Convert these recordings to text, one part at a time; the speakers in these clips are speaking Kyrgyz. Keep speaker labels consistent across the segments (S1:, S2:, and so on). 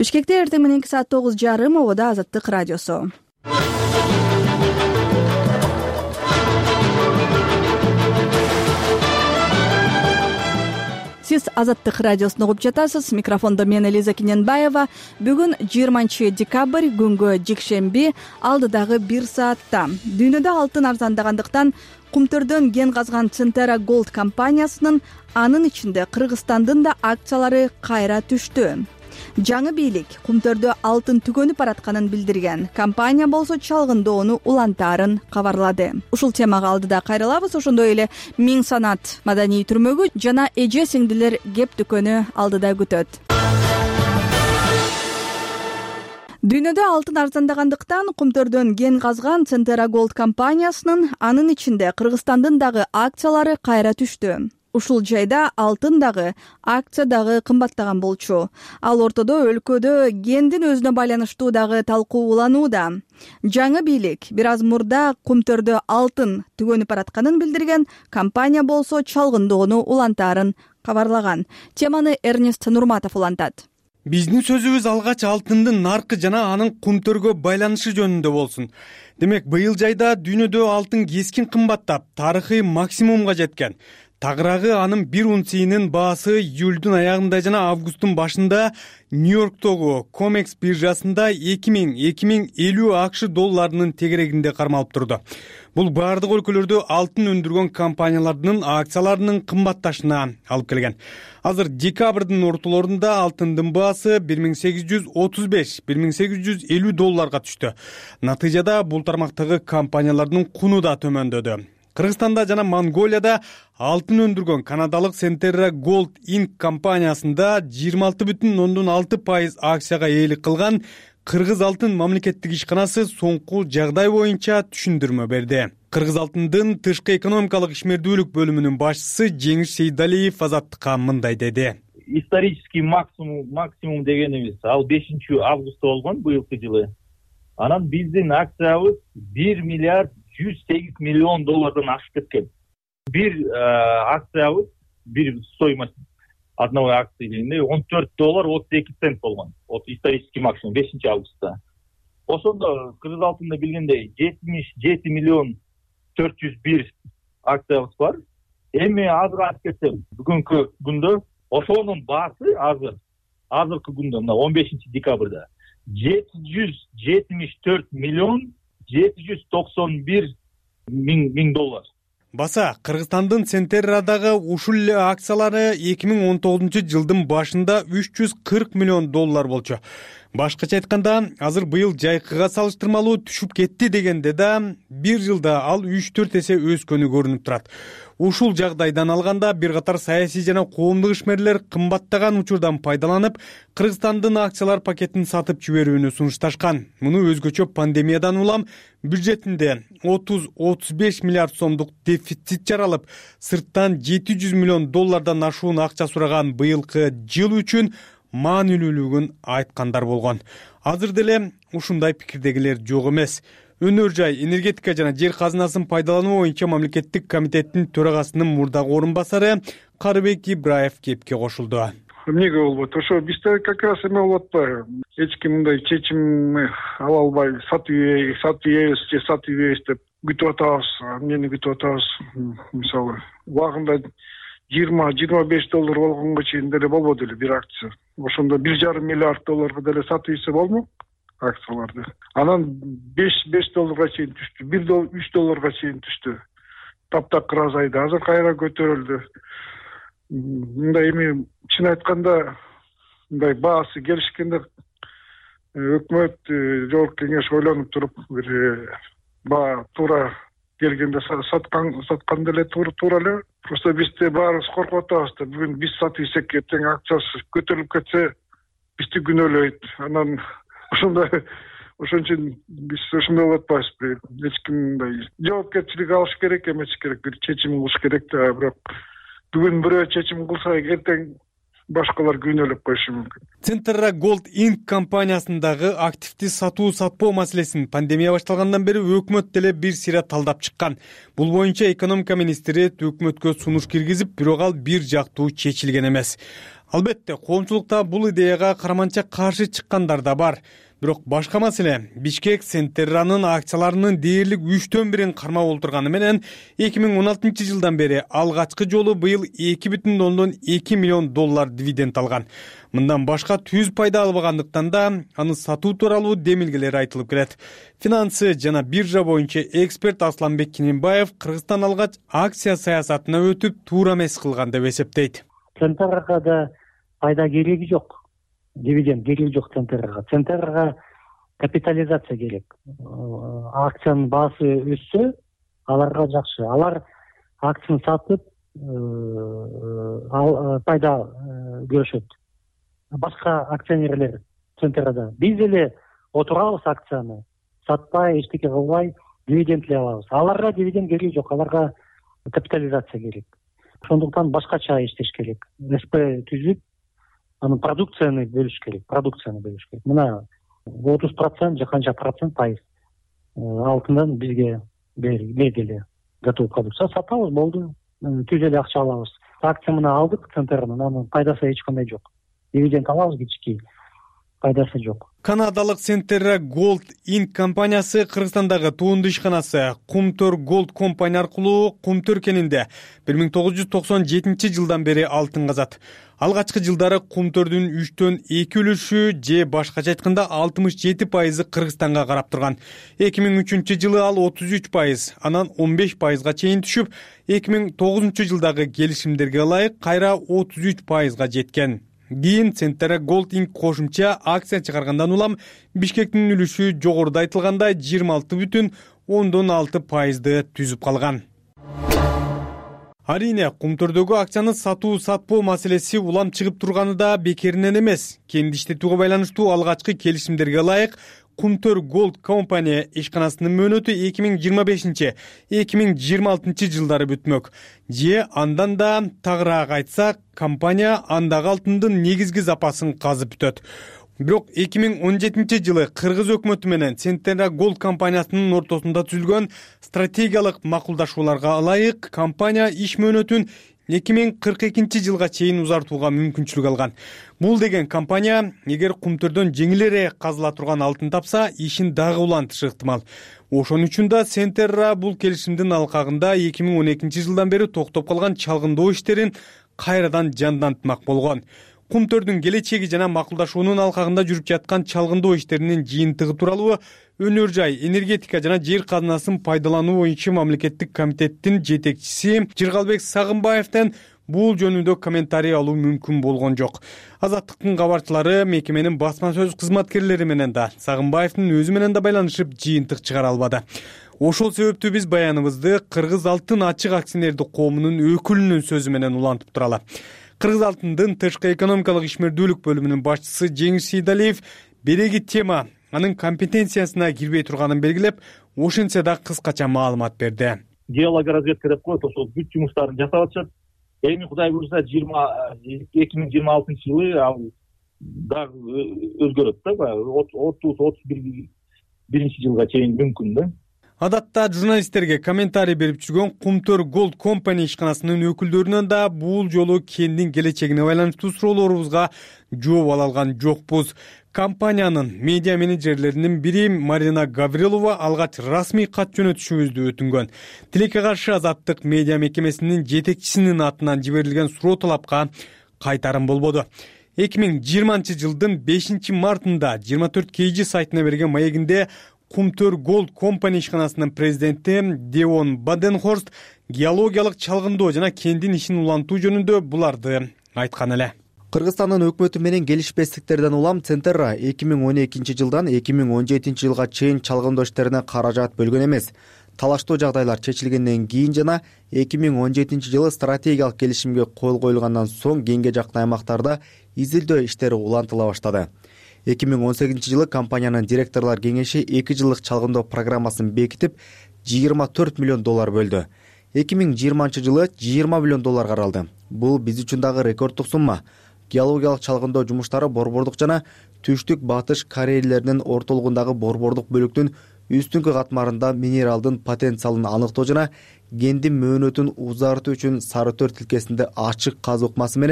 S1: Бишкекте эртең мененки саат 9:30 обода Азаттык радиосу. Сиз Азаттык радиосун угуп жатасыз. Микрофондо мен Элиза Кененбаева. Бүгүн 20 декабрь күнгө жекшемби, алдыдагы 1 саатта дүйнөдө алтын арзандагандыктан Кумтөрдөн ген казган Centerra Gold компаниясынын, анын ичинде Кыргызстандын да акциялары кайра түштү. Жаңы бийлик Кумтөрдө алтын түгөнүп баратканын билдирген. Компания болсо чалгындоону улантаарын кабарлады. Ушул темага алдыда кайрылабыз. Ошондой эле Миң санат маданий түрмөгү жана эже сиңдилер кеп дүкөнү алдыда күтөт. Дүйнөдө алтын арзандагандыктан Кумтөрдөн ген казган Centerra Gold компаниясынын, анын ичинде Кыргызстандын дагы акциялары кайра түштү. Ушул жайда алтын дагы, акция дагы кымбаттаган болчу. Ал ортодо өлкөдө гендин өзүнө байланыштуу дагы талкуу уланууда. Жаңы бийлик бир аз мурда Кумтөрдө алтын түгөнүп баратканын билдирген. Компания болсо чалгындоону улантаарын кабарлаган. Теманы Эрнест Нурматов улантат.
S2: Биздин сөзүбүз алгач алтындын наркы жана анын Кумтөргө байланышы жөнүндө болсун. Демек, быйыл жайда дүйнөдө алтын кескин кымбаттап, тарыхый максимумга жеткен. Тагыраагы анын 1 унциянын баасы июлдун аягында жана августтун башында Нью-Йорктогу COMEX биржасында 2000-2050 акш долларынын тегерегинде кармалып турду. Бул бардык өлкөлөрдө алтын өндүргөн компаниялардын акцияларынын кымбатташына алып келген. Азыр декабрдын ортолорунда алтындын баасы 1835-1850 долларга түштү. Натыйжада бул тармактагы компаниялардын куну да төмөндөдү. Кыргызстанда жана Монголияда алтын өндүргөн канадалык Centerra Gold Inc. компаниясында 26,6% акцияга ээлик кылган Кыргыз алтын мамлекеттик ишканасы соңку жагдай боюнча түшүндүрмө берди. Кыргыз алтындын тышкы экономикалык ишмердүүлүк бөлүмүнүн башчысы Жеңиш Сейдалиев Азаттыкка мындай деди.
S3: Исторический максимум дегенибиз ал 5 августта болгон быйылкы жылы. Анан биздин акциябыз 1 миллиард 108 миллион доллардан ашып кеткен. Бир акциябыз, бир стоимость одной акции дегенде 14 доллар 32 цент болгон. Вот исторический максимум 5 августта. Ошондо Кыргыз алтында билгендей 77 миллион 401 акциябыз бар. Эми азыр айтып кетсем, бүгүнкү күндө ошонун баасы азыркы күндө мына 15 декабрда 774 миллион 791 миң доллар.
S2: Баса, Кыргызстандын Centerradагы ушул эле акциялары 2019 жылдын башында 340 миллион доллар болчу. Башкача айтканда, азыр быйыл жайкыга салыштырмалуу түшүп кетти дегенде да, бир жылда ал 3-4 эсе өскөнү көрүнүп турат. Ушул жагдайдан алганда бир катар саясий жана коомдук ишмерлер кымбаттаган учурдан пайдаланып, Кыргызстандын акциялар пакетин сатып жиберүүнү сунушташкан. Муну өзгөчө пандемиядан улам бюджетинде 30-35 миллиард сомдук дефицит жаралып, сырттан 700 миллион доллардан ашуун акча сураган быйылкы жыл үчүн маанилүүлүгүн айткандар болгон. Азыр деле ушундай пикирдегилер жок эмес. Өнөр жай, энергетика жана жер казынасын пайдалануу боюнча мамлекеттик комитеттин төрагасынын мурдагы орун басары Карыбек Ибраев кепке кошулду.
S4: Эмнеге болбойт? Ошо бизде как раз эме болуп атпайбы? Эч ким мындай чечим ала албай, сатыбайбыз деп күтүп атабыз, эмнени күтүп атабыз? Мисалы, убагында 20-25 доллар болгонго чейин деле болбоду эле бир акция. Ошондо 1,5 миллиард долларга деле сатып ийсе болмок акцияларды. Анан 5 долларга чейин түштү, 3 долларга чейин түштү. Таптакыр азайды, азыр кайра көтөрүлдү. Мындай эми чын айтканда, мындай баасы келишкенде өкмөт, жогорку кеңеш ойлонуп туруп, бир баа туура келгенде саткан деле туура эле. Просто бизде баарыбыз коркуп атабыз да, бүгүн биз сатып ийсек, эртең акциясы көтөрүлүп кетсе, бизди күнөөлөйт. Анан ошондой ошон үчүн биз ошондой болуп атпайбызбы? Эч ким мындай жоопкерчилик алыш керек, эмес керек, бир чечим кылыш керек да, бирок бүгүн бирөө чечим кылса, эртең башкалар күнөөлөп коюшу мүмкүн.
S2: Centerra Gold Inc. компаниясындагы активди сатуу-сатпоо маселесин пандемия башталгандан бери өкмөт деле бир сыйра талдап чыккан. Бул боюнча экономика министри өкмөткө сунуш киргизип, бирок ал бир жактуу чечилген эмес. Албетте, коомчулукта бул идеяга карманча каршы чыккандар да бар. Бирок башка маселе, Бишкек Центерранын акцияларынын дээрлик 1/3 кармап олтурганы менен 2016 жылдан бери алгачкы жолу быйыл 2,2 миллион доллар дивиденд алган. Мындан башка түз пайда албагандыктан да аны сатуу тууралуу демилгелер айтылып келет. Финансы жана биржа боюнча эксперт Асланбек Кинембаев Кыргызстан алгач акция саясатына өтүп туура эмес кылган деп эсептейт.
S5: Центрга да пайда кереги жок. Дивиденд кереги жок Центрга. Центрга капитализация керек. Акциянын баасы өссө, аларга жакшы. Алар акцияны сатып, пайда көрүшөт. Башка акционерлер Центрда биз эле отурабыз акцияны, сатпай, эчтеке кылбай, дивиденд эле алабыз. Аларга дивиденд кереги жок, аларга капитализация керек. Ошондуктан башкача иштеш керек. СП түзүп, анын продукцияны бөлүш керек. Мына 30% же канча процент пайыз алтындан бизге бергиле готов продукция сатабыз, болду. Түз эле акча алабыз. Акция мына алдык Центрнын, анын пайдасы эч кандай жок. Дивиденд алабыз кички, пайдасы жок.
S2: Канадалык Centerra Gold Inc. компаниясы Кыргызстандагы туунду ишканасы Кумтөр Gold компания аркылуу Кумтөр кенинде 1997 жылдан бери алтын казат. Алгачкы жылдары Кумтөрдүн 3/2 үлүшү же башкача айтканда 67% Кыргызстанга карап турган. 2003 жылы ал 33%, анан 15%га чейин түшүп, 2009 жылдагы келишимдерге ылайык кайра 33%га жеткен. Кийин Centerra Gold Inc. кошумча акция чыгаргандан улам Бишкектин үлүшү жогоруда айтылгандай 26,6%ды түзүп калган. Арине, Кумтөрдөгү акцияны сатуу-сатпоо маселеси улам чыгып турганы да бекеринен эмес. Кенди иштетүүгө байланыштуу алгачкы келишимдерге ылайык Кумтөр Gold компания ишканасынын мөөнөтү 2025-2026 жылдары бүтмөк. Же андан да тагыраак айтсак, компания андагы алтындын негизги запасын казып бүтөт. Бирок 2017 жылы Кыргыз өкмөтү менен Centerra Gold компаниясынын ортосунда түзүлгөн стратегиялык макулдашууларга ылайык компания иш мөөнөтүн 2042 жылга чейин узартууга мүмкүнчүлүк алган. Бул деген компания эгер Кумтөрдөн жеңилирээк казыла турган алтын тапса, ишин дагы улантышы ыктымал. Ошон үчүн да Centerra бул келишимдин алкагында 2012 жылдан бери токтоп калган чалгындоо иштерин кайрадан жандантмак болгон. Кумтөрдүн келечеги жана макулдашуунун алкагында жүрүп жаткан чалгындоо иштеринин жыйынтыгы тууралуу Өнөр жай, энергетика жана жер казынасын пайдалануу боюнча мамлекеттик комитеттин жетекчиси Жыргалбек Сагынбаевден бул жөнүндө комментарий алуу мүмкүн болгон жок. Азаттыктын кабарчылары мекеменин басма сөз кызматкерлери менен да Сагынбаевдин өзү менен да байланышып жыйынтык чыгара албады. Ошол себептүү биз баяныбызды Кыргыз алтын ачык акционердик коомунун өкүлүнүн сөзү менен улантып туралы. Кыргыз алтындын тышкы экономикалык ишмердүүлүк бөлүмүнүн башчысы Жеңиш Сейдалиев береги тема анын компетенциясына кирбей турганын белгилеп, ошентсе да кыскача маалымат берди.
S3: Геологоразведка деп коет, ошол бүт жумуштарын жасап атышат. Эми Кудай буйрса 2026 жылы ал дагы өзгөрөт да, 30-31 жылга чейин мүмкүн да.
S2: Адатта журналисттерге комментарий берип жүргөн Кумтөр Gold компания ишканасынын өкүлдөрүнөн да бул жолу кендин келечегине байланыштуу суроолорубузга жооп ала алган жокпуз. Компаниянын медиа менеджерлеринин бири Марина Гаврилова алгач расмий кат жөнөтүшүбүздү өтүнгөн. Тилекке каршы Азаттык медиа мекемесинин жетекчисинин атынан жиберилген суроо талапка кайтарым болбоду. 2020 жылдын 5 мартында 24 KG сайтына берген маегинде Кумтөр Gold компания ишканасынын президенти Деон Баденхорст геологиялык чалгындоо жана кендин ишин улантуу жөнүндө буларды айткан эле.
S6: Кыргызстандын өкмөтү менен келишпестиктерден улам Centerra 2012 жылдан 2017 жылга чейин чалгындоо иштерине каражат бөлгөн эмес. Талаштуу жагдайлар чечилгенден кийин жана 2017 жылы стратегиялык келишимге кол коюлгандан соң кеңге жакын аймактарда изилдөө иштери улантыла баштады. 2018 жылы компаниянын директорлор кеңеши 2 жылдык чалгындоо программасын бекитип, 24 миллион доллар бөлдү. 2020 жылы 20 миллион доллар каралды. Бул биз үчүн дагы рекорддук сумма. Геологиялык чалгындоо жумуштары борбордук жана түштүк батыш Корейлеринин ортолугундагы борбордук бөлүктүн үстүнкү катмарында минералдын потенциалын аныктоо жана кендин мөөнөтүн узартуу үчүн Сары Төр тилкесинде ачык казуу ыкмасы менен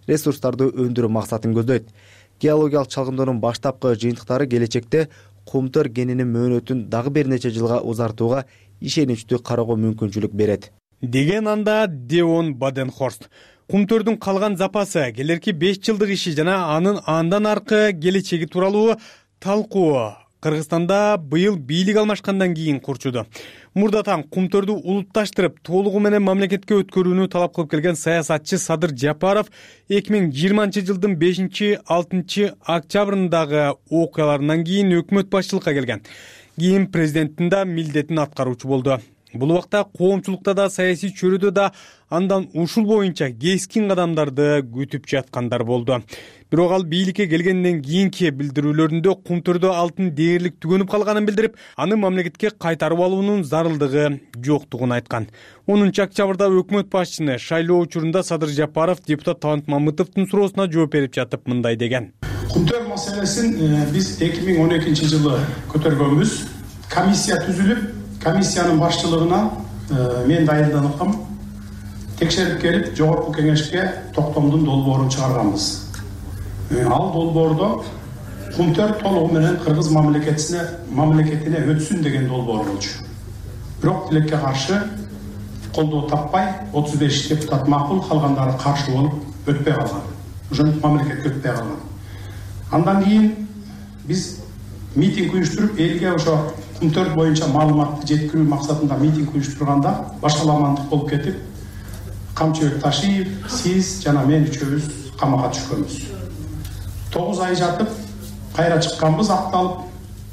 S6: ресурстарды өндүрүү максатын көздөйт. Геологиялык чалгындоонун баштапкы жыйынтыктары келечекте кумтөр кенинин мөөнөтүн дагы бир нече жылга узартууга ишеничтүү кароого мүмкүнчүлүк берет,
S2: деген анда Деон Баденхорст. Кумтөрдүн калган запасы, келерки 5 жылдык иши жана андан аркы келечеги тууралуу талкуу Кыргызстанда быйыл бийлик алмашкандан кийин курчуду. Мурдатан кумтөрдү улутташтырып, толугу менен мамлекетке өткөрүүнү талап кылып келген саясатчы Садыр Жапаров 2020-жылдын 5-6 октябрындагы окуяларынан кийин өкмөт башчылыкка келген. Кийин президенттин да милдетин аткаруучу болду. Бул убакта коомчулукта да, саясий чөйрөдө да андан ушул боюнча кескин кадамдарды күтүп жаткандар болду. Бирок ал бийликке келгенден кийинки билдирүүлөрүндө кумтөрдө алтын дээрлик түгөнүп калганын билдирип, аны мамлекетке кайтарып алуунун зарылдыгы жоктугун айткан. 10 октябрда өкмөт башчыны шайлоо учурунда Садыр Жапаров депутат Талант Мамытовдун суроосуна жооп берип жатып мындай деген.
S7: Кумтөр маселесин биз 2012-жылы көтөргөнбүз. Комиссия түзүлүп, комиссиянын башчылыгына мен дайындалгам. Текшерип келип, жогорку кеңешке токтомдун долбоорун чыгарганбыз. Ал долбоордо кумтөр толугу менен кыргыз мамлекетине өтсүн деген долбоор болчу. Бирок тилекке каршы колдоо таппай 35 депутат макул, калгандары каршы болуп өтпөй калган. Ошону мамлекетке өтпөй калган. Андан кийин биз митинг уюштуруп, элге ошо кумтөр боюнча маалыматты жеткирүү максатында митинг уюштурганда башаламандык болуп кетип, Камчыбек Ташиев, сиз жана мен үчөөбүз камакка түшкөнбүз. 9 ай жатып, кайра чыкканбыз, акталып.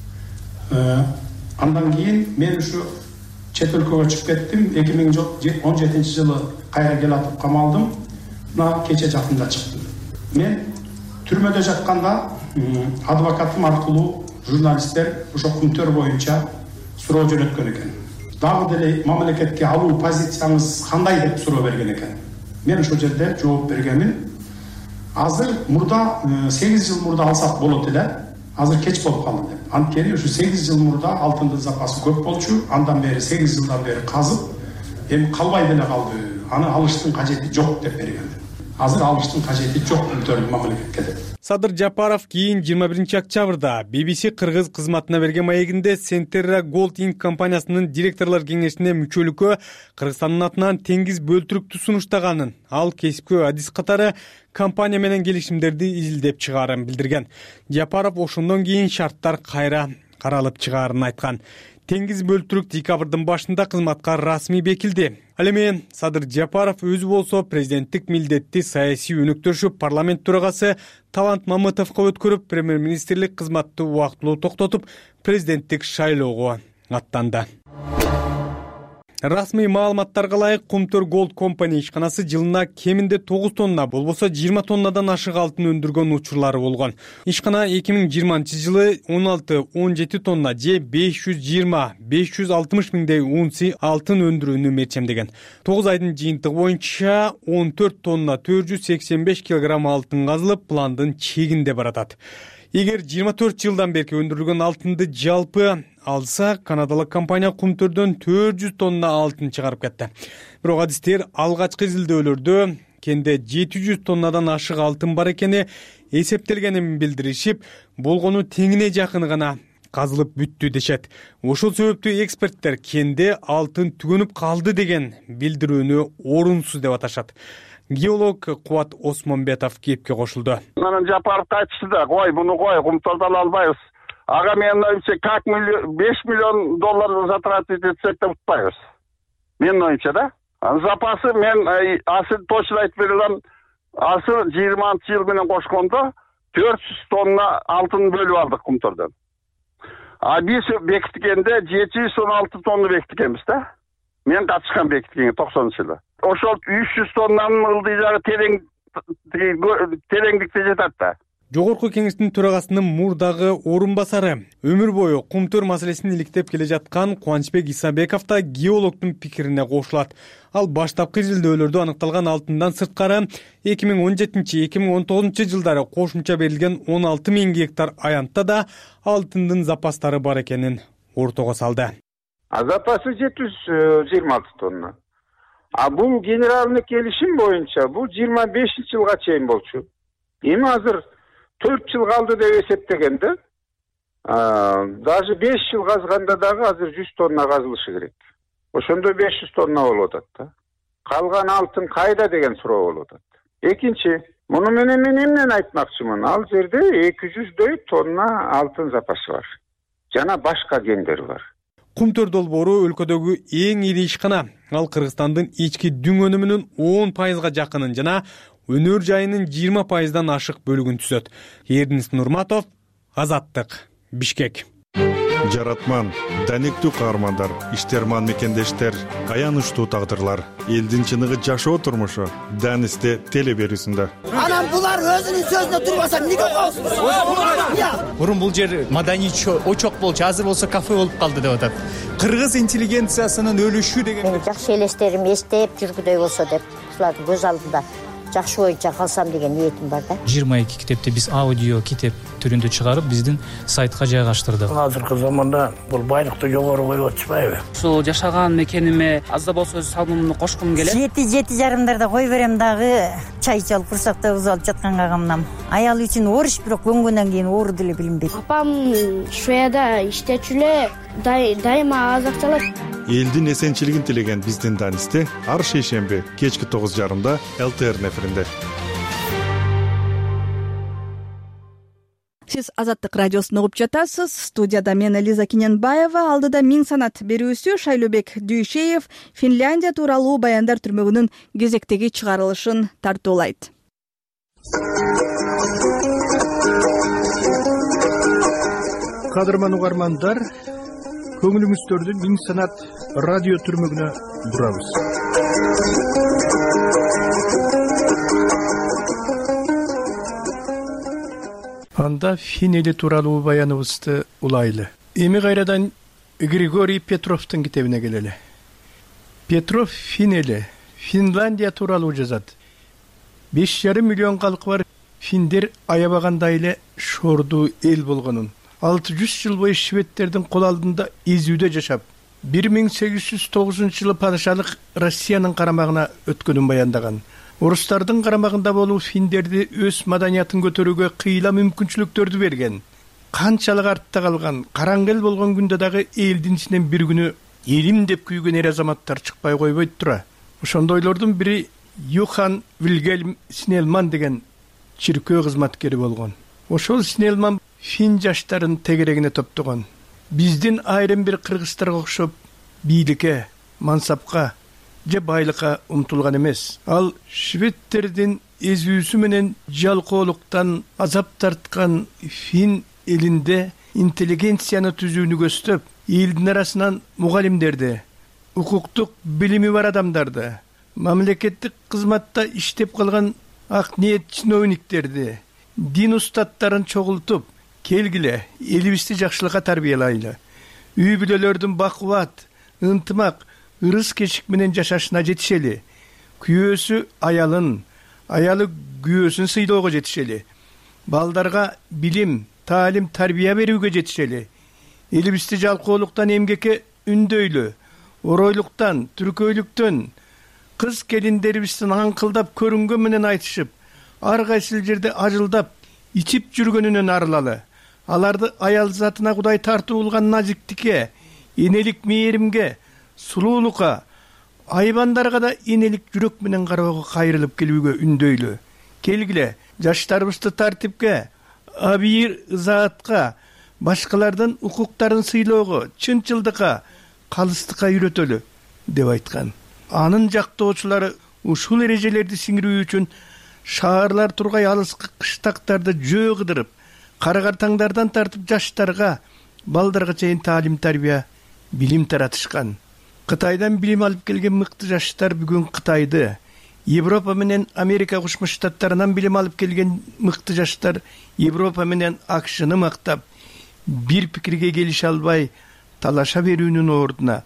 S7: Андан кийин мен ушу чет өлкөгө чыгып кеттим. 2017-жылы кайра келатып камалдым. Мына кече жакында чыктым. Мен түрмөдө жатканда адвокатым аркылуу журналисттер ошо кумтөр боюнча суроо жөнөткөн экен. Дагы деле мамлекетке алуу позицияңыз кандай деп суроо берген экен. Мен ошол жерде жооп бергенмин. Азыр мурда 8 жыл мурда алсак болот эле. Азыр кеч болуп калды деп. Анткени ушу 8 жыл мурда алтындын запасы көп болчу. Андан бери 8 жылдан бери казып, эми калбай деле калды. Аны алыштын кажети жок деп берген. Азыр алыштын кажети жок кумтөрдүн мамлекетке деп.
S2: Садыр Жапаров кийин 21 октябрда BBC Кыргыз кызматына берген маегинде Centerra Gold Inc. компаниясынын директорлор кеңешине мүчөлүккө Кыргызстандын атынан теңиз бөлтүрүктү сунуштаганын, ал кесипкө адис катары компания менен келишимдерди изилдеп чыгаарын билдирген. Жапаров ошондон кийин шарттар кайра каралып чыгаарын айткан. Теңиз бөлтүрүк декабрдын башында кызматка расмий бекилди. Ал эми Садыр Жапаров өзү болсо президенттик милдетти саясий өнөктөшү парламент төрагасы Талант Мамытовго өткөрүп, премьер-министрлик кызматты убактылуу токтотуп, президенттик шайлоого аттанды. Расмий маалыматтарга ылайык Кумтөр Gold Company ишканасы жылына кеминде 9 тонна, болбосо 20 тоннадан ашык алтын өндүргөн учурлары болгон. Ишкана 2020-жылы 16-17 тонна же 520-560 миңдей унция алтын өндүрүүнү мерчемдеген. 9 айдын жыйынтыгы боюнча 14 тонна 485 кг алтын казылып, пландын чегинде баратат. Эгер 24 жылдан берки өндүрүлгөн алтынды жалпы алса, канадалык компания кумтөрдөн 400 тонна алтын чыгарып кетти. Бирок адистер алгачкы изилдөөлөрдө кенде 700 тоннадан ашык алтын бар экени эсептелгенин билдиришип, болгону теңине жакыны гана казылып бүттү дешет. Ошол себептүү эксперттер кенде алтын түгөнүп калды деген билдирүүнү орунсуз деп аташат. Геолог Кубат Осмонбетов кепке кошулду.
S8: Анан Жапаров айтышты да, кой, буну кой, кумтөрдөн албайбыз. Ага мен ойымча, как 5 миллион доллар затратить этсек деп утпайбыз. Мен ойымча да. Запасы мен асыл точно айтып бере алам. Асыл 20 жыл менен кошкондо 400 тонна алтын бөлүп алдык кумтөрдөн. А биз бекиткенде 716 тонна бекиткенбиз да. Мен катышкан бекиткенге 90-жылы. Ошол 300 тоннанын ылдыйдагы тереңдикте жатат да.
S2: Жогорку кеңештин төрагасынын мурдагы орун басары, өмүр бою кумтөр маселесин иликтеп келе жаткан Кубанычбек Исабеков да геологдун пикирине кошулат. Ал баштапкы изилдөөлөрдө аныкталган алтындан сырткары 2017-2019 жылдары кошумча берилген 16 000 гектар аянтта да алтындын запастары бар экенин ортого салды.
S9: Запасы 726 тонна. Бул генералдык келишим боюнча бул 25-жылга чейин болчу. Эми азыр 4 жыл калды деп эсептеген да. Даже 5 жыл казганда дагы азыр 100 тонна казылышы керек. Ошондо 500 тонна болуп атат да. Калган алтын кайда деген суроо болуп атат. Экинчи, муну менен мен эмнени айтмакчымын? Ал жерде 200дөй тонна алтын запасы бар. Жана башка кендер бар.
S2: Кумтөр долбоору өлкөдөгү эң ири ишкана. Ал Кыргызстандын ички дүң өнүмүнүн 10%га жакынын жана өнөр жайынын 20%дан ашык бөлүгүн түзөт. Эрдинис Нурматов, Азаттык, Бишкек.
S10: Жаратман, даниктүү каармандар, иштерман мекендештер, аянычтуу тагдырлар, элдин чыныгы жашоо турмушу Данисте теле берүүсүндө.
S11: Анан булар өзүнүн сөзүнө турбаса эмнеге коесуз?
S12: Мурун бул жер маданий очок болчу, азыр болсо кафе болуп калды деп атат. Кыргыз интеллигенциясынын өлүшү деген.
S13: Жакшы элестерим эстеп жүргүдөй болсо деп, ушулардын көз алдында жакшы боюнча калсам деген ниетим бар да.
S12: 22 китепти биз аудио китеп түрүндө чыгарып, биздин сайтка жайгаштырдык.
S14: Азыркы заманда бул байлыкты жогору коюп атышпайбы?
S15: Ушул жашаган мекениме аз да болсо өз салымымды кошкум келет.
S13: 7:30 кой берем дагы чай чалып курсакта узалып жатканга камнам. Аял үчүн ориш бирок көнгөндөн кийин оору деле билинбейт.
S16: Апам Шведияда иштечү эле, дайыма аз акчалат.
S10: Элдин эсенчилигин тилеген биздин Данисте ар шейшемби кечки 9:30 ЛТР неферинде.
S1: Сиз Азаттык радиосун угуп жатасыз. Студияда мен Элиза Кененбаева, алдыда Миң санат берүүсү Шайлообек Дүйшеев Финляндия тууралуу баяндар түрмөгүнүн кезектеги чыгарылышын тартуулайт.
S17: Кадырман угармандар, көңүлүңүздөрдү Миң санат радио түрмөгүнө бурабыз. Анда фин эли тууралуу баяныбызды улайлы. Эми кайрадан Григорий Петровдун китебине келели. Петров фин эли, Финляндия тууралуу жазат. 5,5 миллион калкы бар финдер аябагандай эле шордуу эл болгонун. 600 жыл бою шведтердин кол алдында изүүдө жашап, 1809 жылы падышалык Россиянын карамагына өткөнүн баяндаган. Орустардын карамагында болуу финдерди өз маданиятын көтөрүүгө кыйла мүмкүнчүлүктөрдү берген. Канчалык артта калган, караңгы эл болгон күндө дагы элдин ичинен бир күнү элим деп күйгөн эр азаматтар чыкпай койбойт тура. Ошондойлордун бири Юхан Вильгельм Снелман деген чиркөө кызматкери болгон. Ошол Снелман фин жаштарын тегерегине топтогон. Биздин айрым бир кыргыздарга окшоп бийликке, мансапка же байлыкка умтулган эмес. Ал шведтердин эзүүсү менен жалкоолуктан азап тарткан фин элинде интеллигенцияны түзүүнү көздөп, элдин арасынан мугалимдерди, укуктук билими бар адамдарды, мамлекеттик кызматта иштеп калган ак ниет чиновниктерди, дин устаттарын чогултуп, келгиле, элибизди жакшылыкка тарбиялайлы. Үй бүлөлөрдүн бакубат, ынтымак, ырыс кечик менен жашашына жетишели. Күйөөсү аялын, аялы күйөөсүн сыйлоого жетишели. Балдарга билим, таалим, тарбия берүүгө жетишели. Элибизди жалкоолуктан эмгекке үндөйлү, оройлуктан, түркөйлүктөн, кыз келиндерибиздин аңкылдап көрүнгөн менен айтышып, ар кайсыл жерде ажылдап, ичип жүргөнүнөн арылалы. Аларды аял затына Кудай тартуулган назиктикке, энелик мээримге, сулуулукка, айбандарга да энелик жүрөк менен кароого кайрылып келүүгө үндөйлү. Келгиле, жаштарыбызды тартипке, абийир ызаатка, башкалардын укуктарын сыйлоого, чынчылдыкка, калыстыкка үйрөтөлү деп айткан. Анын жактоочулары ушул эрежелерди сиңирүү үчүн шаарлар тургай алыскы кыштактарды жөө кыдырып, карагартаңдардан тартып жаштарга, балдарга чейин таалим тарбия, билим таратышкан. Кытайдан билим алып келген мыкты жаштар бүгүн Кытайды, Европа менен Америка Кошмо Штаттарынан билим алып келген мыкты жаштар Европа менен АКШны мактап, бир пикирге келише албай талаша берүүнүн ордуна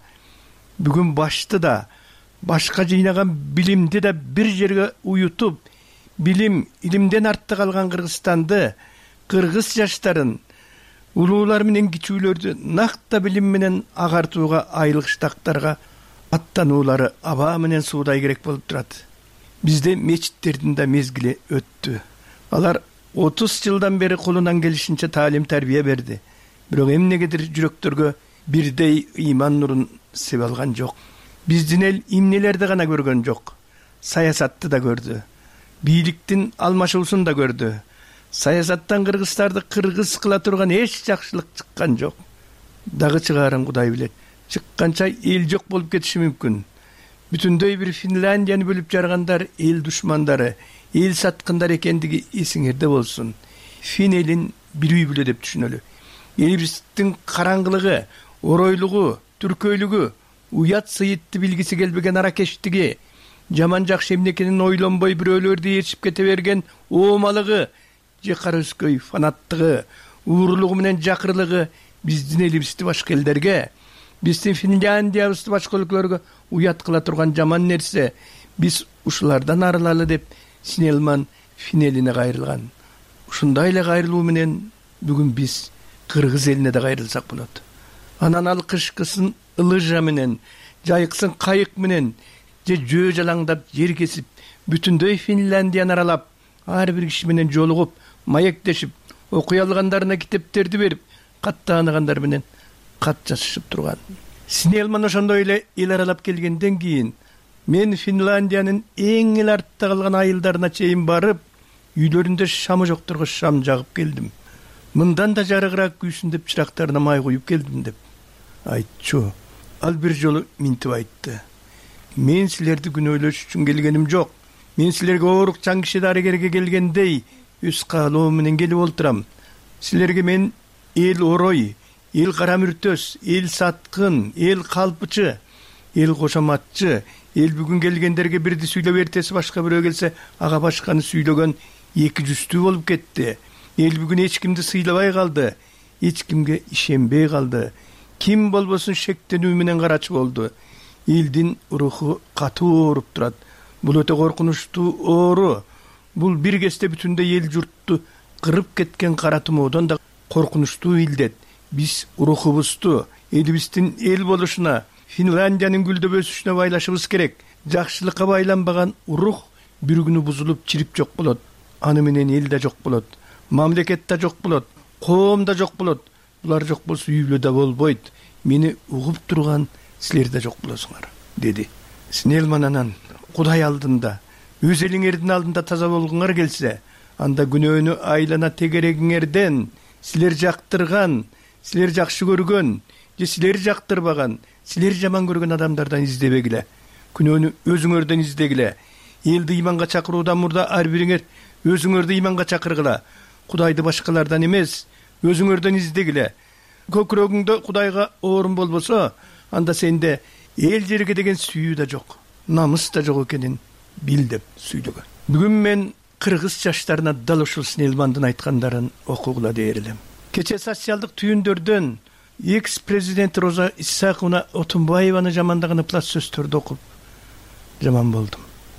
S17: бүгүн башты да, башка жыйнаган билимди да бир жерге уютуп, билим, илимден артта калган Кыргызстанды, кыргыз жаштарын, улуулар менен кичүүлөрдү накта билим менен агартууга, айылыштактарга аттануулары аба менен суудай керек болуп турат. Бизде мечиттердин да мезгили өттү. Алар 30 жылдан бери колунан келишинче таалим тарбия берди. Бирок эмнегедир жүрөктөргө бирдей ыйман нурун себе алган жок. Биздин эл эмнелерди гана көргөн жок. Саясатты да көрдү. Бийликтин алмашуусун да көрдү. Саясаттан кыргыздарды кыргыз кыла турган эч жакшылык чыккан жок. Дагы чыгаарын Кудай билет. Чыкканча эл жок болуп кетиши мүмкүн. Бүтүндөй бир Финляндияны бөлүп жаргандар эл душмандары, эл саткындар экендиги эсиңерде болсун. Фин элин бир үй бүлө деп түшүнөлү. Элибиздин караңгылыгы, оройлугу, түркөйлүгү, уят сыйытты билгиси келбеген аракештиги, жаман жакшы эмнекенин ойлонбой бирөөлөрдү ээрчип кете берген оомалыгы, же кара өскөй фанаттыгы, уурулугу менен жакырлыгы биздин элибизди башка элдерге, биздин Финляндиябызды башка өлкөлөргө уят кыла турган жаман нерсе. Биз ушулардан арылалы деп Снелман Фин элине кайрылган. Ушундай эле кайрылуу менен бүгүн биз кыргыз элине да кайрылсак болот. Анан ал кышкысын ылыжа менен, жайыксын кайык менен, же жөө жалаңдап жер кесип, бүтүндөй Финляндияны аралап, ар бир киши менен жолугуп, маектешип, окуй алгандарына китептерди берип, кат тааныгандар менен кат жазышып турган. Снелман ошондой эле эл аралап келгенден кийин мен Финляндиянын эң эл артта калган айылдарына чейин барып, үйлөрүндө шамы жокторго шам жагып келдим. Мындан да жарыгыраак күйсүн деп чырактарына май куюп келдим деп айтчу. Ал бир жолу минтип айтты. Мен силерди күнөөлөш үчүн келгеним жок. Мен силерге оорук чаң киши дарыгерге келгендей өз каалоо менен келип олтурам. Силерге мен эл орой, эл кара мүртөс, эл саткын, эл калпычы, эл кошоматчы, эл бүгүн келгендерге бирди сүйлөп эртеси башка бирөө келсе, ага башканы сүйлөгөн эки жүздүү болуп кетти. Эл бүгүн эч кимди сыйлабай калды, эч кимге ишенбей калды. Ким болбосун шектенүү менен карачы болду. Элдин руху катуу ооруп турат. Бул өтө коркунучтуу оору. Бул бир кезде бүтүндөй эл журтту кырып кеткен кара тумоодон да коркунучтуу илдет. Биз рухубузду элибиздин эл болушуна, Финляндиянын гүлдөп өсүшүнө байлашыбыз керек. Жакшылыкка байланбаган рух бир күнү бузулуп чирип жок болот. Аны менен эл да жок болот. Мамлекет да жок болот. Коом да жок болот. Булар жок болсо үй бүлө да болбойт. Мени угуп турган силер да жок болосуңар, деди. Снелман анан Кудай алдында, өз элиңердин алдында таза болгоңар келсе, анда күнөөнү айлана тегерегиңерден силер жактырган, силер жакшы көргөн, же силер жактырбаган, силер жаман көргөн адамдардан издебегиле. Күнөөнү өзүңөрдөн издегиле. Элди ыйманга чакыруудан мурда ар бириңер өзүңөрдү ыйманга чакыргыла. Кудайды башкалардан эмес, өзүңөрдөн издегиле. Көкүрөгүңдө Кудайга орун болбосо, анда сенде эл жерге деген сүйүү да жок, намыс да жок экенин бил деп сүйлөгөн. Бүгүн мен кыргыз жаштарына дал ушул Снелмандын айткандарын окугула дээр элем. Кече социалдык түйүндөрдөн экс-президент Роза Исаковна Отунбаеваны жамандаган ыплас сөздөрдү окуп жаман болдум.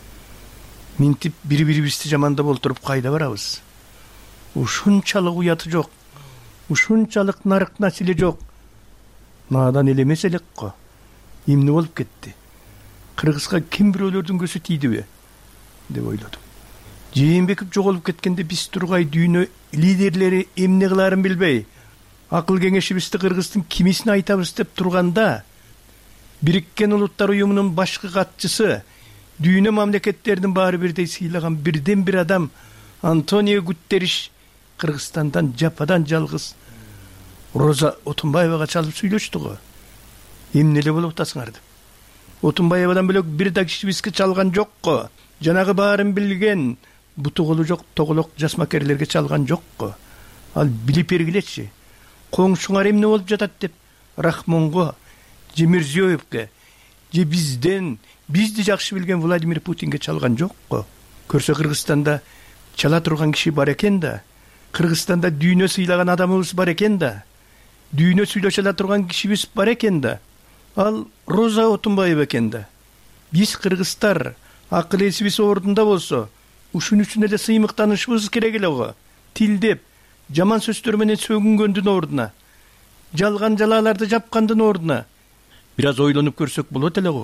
S17: Минтип бири-бирибизди жамандап олтуруп кайда барабыз? Ушунчалык уяты жок, ушунчалык нарык насили жок. Наадан эл эмес элек го. Эмне болуп кетти? Кыргызга ким бирөөлөрдүн көзү тийдиби деп ойлодум. Жээнбеков жоголуп кеткенде биз тургай дүйнө лидерлери эмне кылаарын билбей, акыл кеңешибизди кыргыздын кимисине айтабыз деп турганда, Бириккен Улуттар Уюмунун башкы катчысы, дүйнө мамлекеттеринин баары бирдей сыйлаган бирден бир адам Антонио Гуттериш Кыргызстандан жападан жалгыз Роза Отунбаевага чалып сүйлөштү го. Эмне эле болуп атасыңар деп. Отунбаевадан бөлөк бир да кишибизге чалган жок го. Жанагы баарын билген, буту колу жок тоголок жасмакерлерге чалган жок го. Ал билип бергилечи. Коңшуңар эмне болуп жатат деп Рахмонго, же Мирзиёевке, же бизди жакшы билген Владимир Путинге чалган жок го. Көрсө Кыргызстанда чала турган киши бар экен да. Кыргызстанда дүйнө сыйлаган адамыбыз бар экен да. Дүйнө сүйлөшө турган кишибиз бар экен да. Ал Роза Отунбаева экен да. Биз кыргыздар акыл эсибиз ордунда болсо, ушун үчүн эле сыймыктанышыбыз керек эле го. Тилдеп, жаман сөздөр менен сөгүнгөндүн ордуна, жалган жалааларды жапкандын ордуна бир аз ойлонуп көрсөк болот эле го.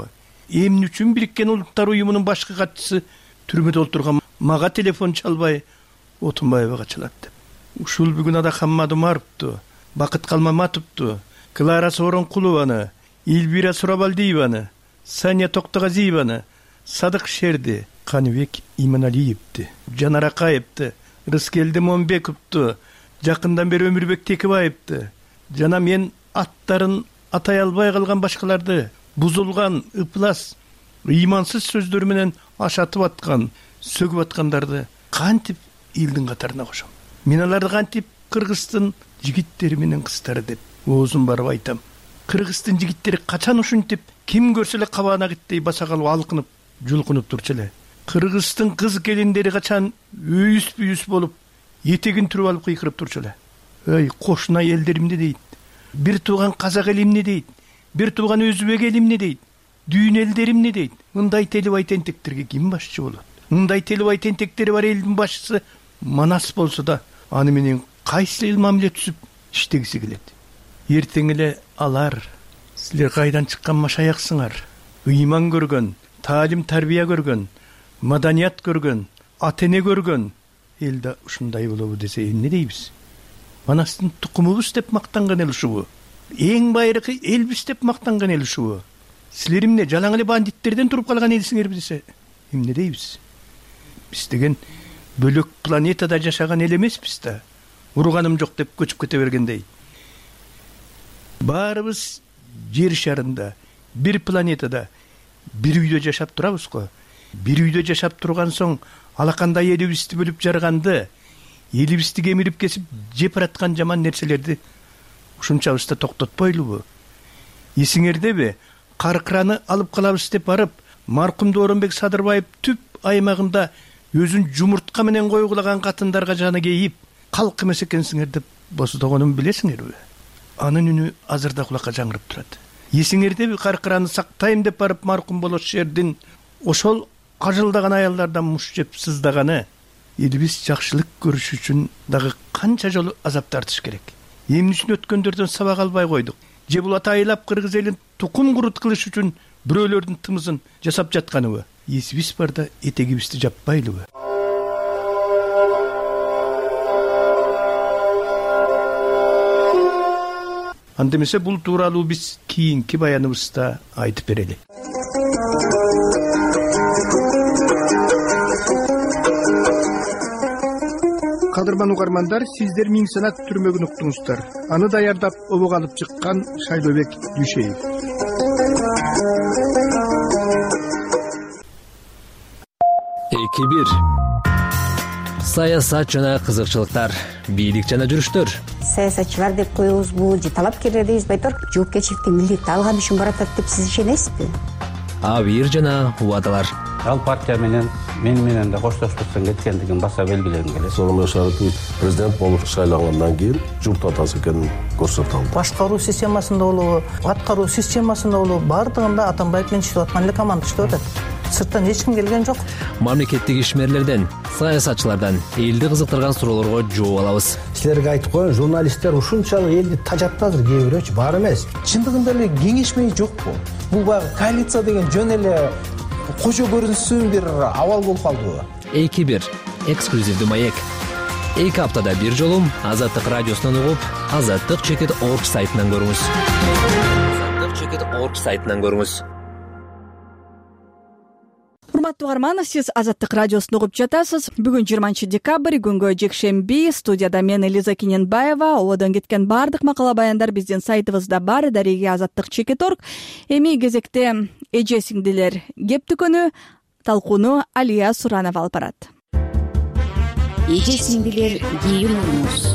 S17: эмне үчүн Бириккен Улуттар Уюмунун башкы катчысы түрмөдө отурган мага телефон чалбай Отунбаевага чалат деп. Ушул бүгүн Ада Хаммадумаровду, Бакыт Калмаматовду, Клара Сооронкулованы, Эльвира Сурабалдиеваны, Сания Токтогазиеваны, Садык Шерди, Каныбек Иманалиевди, Жанар Акаевди, Рыскелди Момбековду, жакындан бери Өмүрбек Текебаевди жана мен аттарын атай албай калган башкаларды бузулган, ыплас, ыймансыз сөздөр менен ашатып аткан, сөгүп аткандарды кантип элдин катарына кошом. Мен аларды кантип Кыргыздын жигиттери менен кыздары деп оозун барып айтам. Кыргыздын жигиттери качан ушинтип ким көрсө эле кабагына киттей баса калып алкынып, жулкунуп турчу эле. Кыргыздын кыз келиндери качан үйүс болуп, этегин түрүп алып кыйкырып турчу эле. Ой, кошуна элдеримди дейт. Бир тууган казак элимни дейт. Бир тууган өзбек элимни дейт. Дүйүн элдеримни дейт. Мындай телебай тентектерге ким башчы болот? Мындай телебай тентектери бар элдин башчысы Манас болсо да, аны менен кайсы эл мамиле түзүп иштегиси келет. Эртең эле алар силер кайдан чыккан машаяксыңар? Ыйман көргөн, таалим тарбия көргөн, маданият көргөн, ата-эне көргөн элде ушундай болобу десе эмне дейбиз? Манастын тукумубуз деп мактанган эл ушубу? Эң байыркы элбиз деп мактанган эл ушубу? Силер эмне жалаң эле бандиттерден туруп калган элсиңерби десе эмне дейбиз? Биз деген бөлөк планетада жашаган эл эмеспиз да. Урганым жок деп көчүп кете бергендей. Баарыбыз жер шарында, бир планетада, бир үйдө жашап турабыз го. Бир үйдө жашап турган соң алакандай элибизди бөлүп жарганды, элибизди кемирип кесип жеп бараткан жаман нерселерди ушунчабызда токтотпойлубу? Эсиңердеби? Каркыраны алып калабыз деп барып, маркум Дооронбек Садырбаев түп аймагында өзүн жумуртка менен койгулаган катындарга жаны кейип, калк эмес экенсиңер деп босдогонун билесиңерби? Анын үнү азыр да кулакка жаңырып турат. Эсиңердеби? Каркыраны сактайм деп барып маркум Болот Шердин ошол ажылдаган аялдардан муш жеп сыздаганы, элибиз жакшылык көрүш үчүн дагы канча жолу азап тартыш керек. Эмне үчүн өткөндөрдөн сабак албай койдук? Же бул атайлап кыргыз элин тукум курут кылыш үчүн бирөөлөрдүн тымызын жасап жатканыбы? Эсибиз барда этегибизди жаппайлыбы? Андемесе бул тууралуу биз кийинки баяныбызда айтып берели. Кадырман угармандар, сиздер Миң Санат түрмөгүн уктуңуздар. Аны даярдап обого алып чыккан Шайлообек Дүйшеев.
S18: Эки-бир. Саясат жана кызыкчылыктар, бийлик жана жүрүштөр.
S19: Саясатчылар деп коебузбу, же талапкерлер дейбизби айтор? Жоопкерчиликти милдетти алган үчүн баратат деп сиз ишенесизби?
S18: Абийир жана убадалар.
S20: Ал партия менен менен да коштошпостон кеткендигин баса белгилегим келет.
S21: Сооронбай Шарипович президент болуп шайлангандан кийин журт атасы экенин көрсөтө алды.
S22: Башкаруу системасында болобу, аткаруу системасында болобу, бардыгында Атамбаев менен иштеп аткан эле команда иштеп атат. Сырттан эч ким келген жок.
S18: Мамлекеттик ишмерлерден, саясатчылардан элди кызыктырган суроолорго жооп алабыз.
S23: Силерге айтып коеюн, журналисттер ушунчалык элди тажатты азыр, кээ бирөөчү бар эмес. Чындыгында эле кеңешмей жокпу? Бул баягы коалиция деген жөн эле кожо көрүнсүн бир абал болуп калдыбы?
S18: 2-1 эксклюзивдүү маек. 2 аптада бир жолу Азаттык радиосунан угуп, azattik.org сайтынан көрүңүз. azattik.org сайтынан көрүңүз.
S1: Урматтуу угарман, сиз Азаттык радиосун угуп жатасыз. Бүгүн 20 декабрь, күнгө жекшемби. Студияда мен Элиза Кененбаева. Ободон кеткен бардык макала баяндар биздин сайтыбызда бар, дареги azattik.org. Эми кезекте эже сиңдилер кептүкөнү талкууну Алия Суранова алып барат.
S24: Эже сиңдилер кийимиңиз.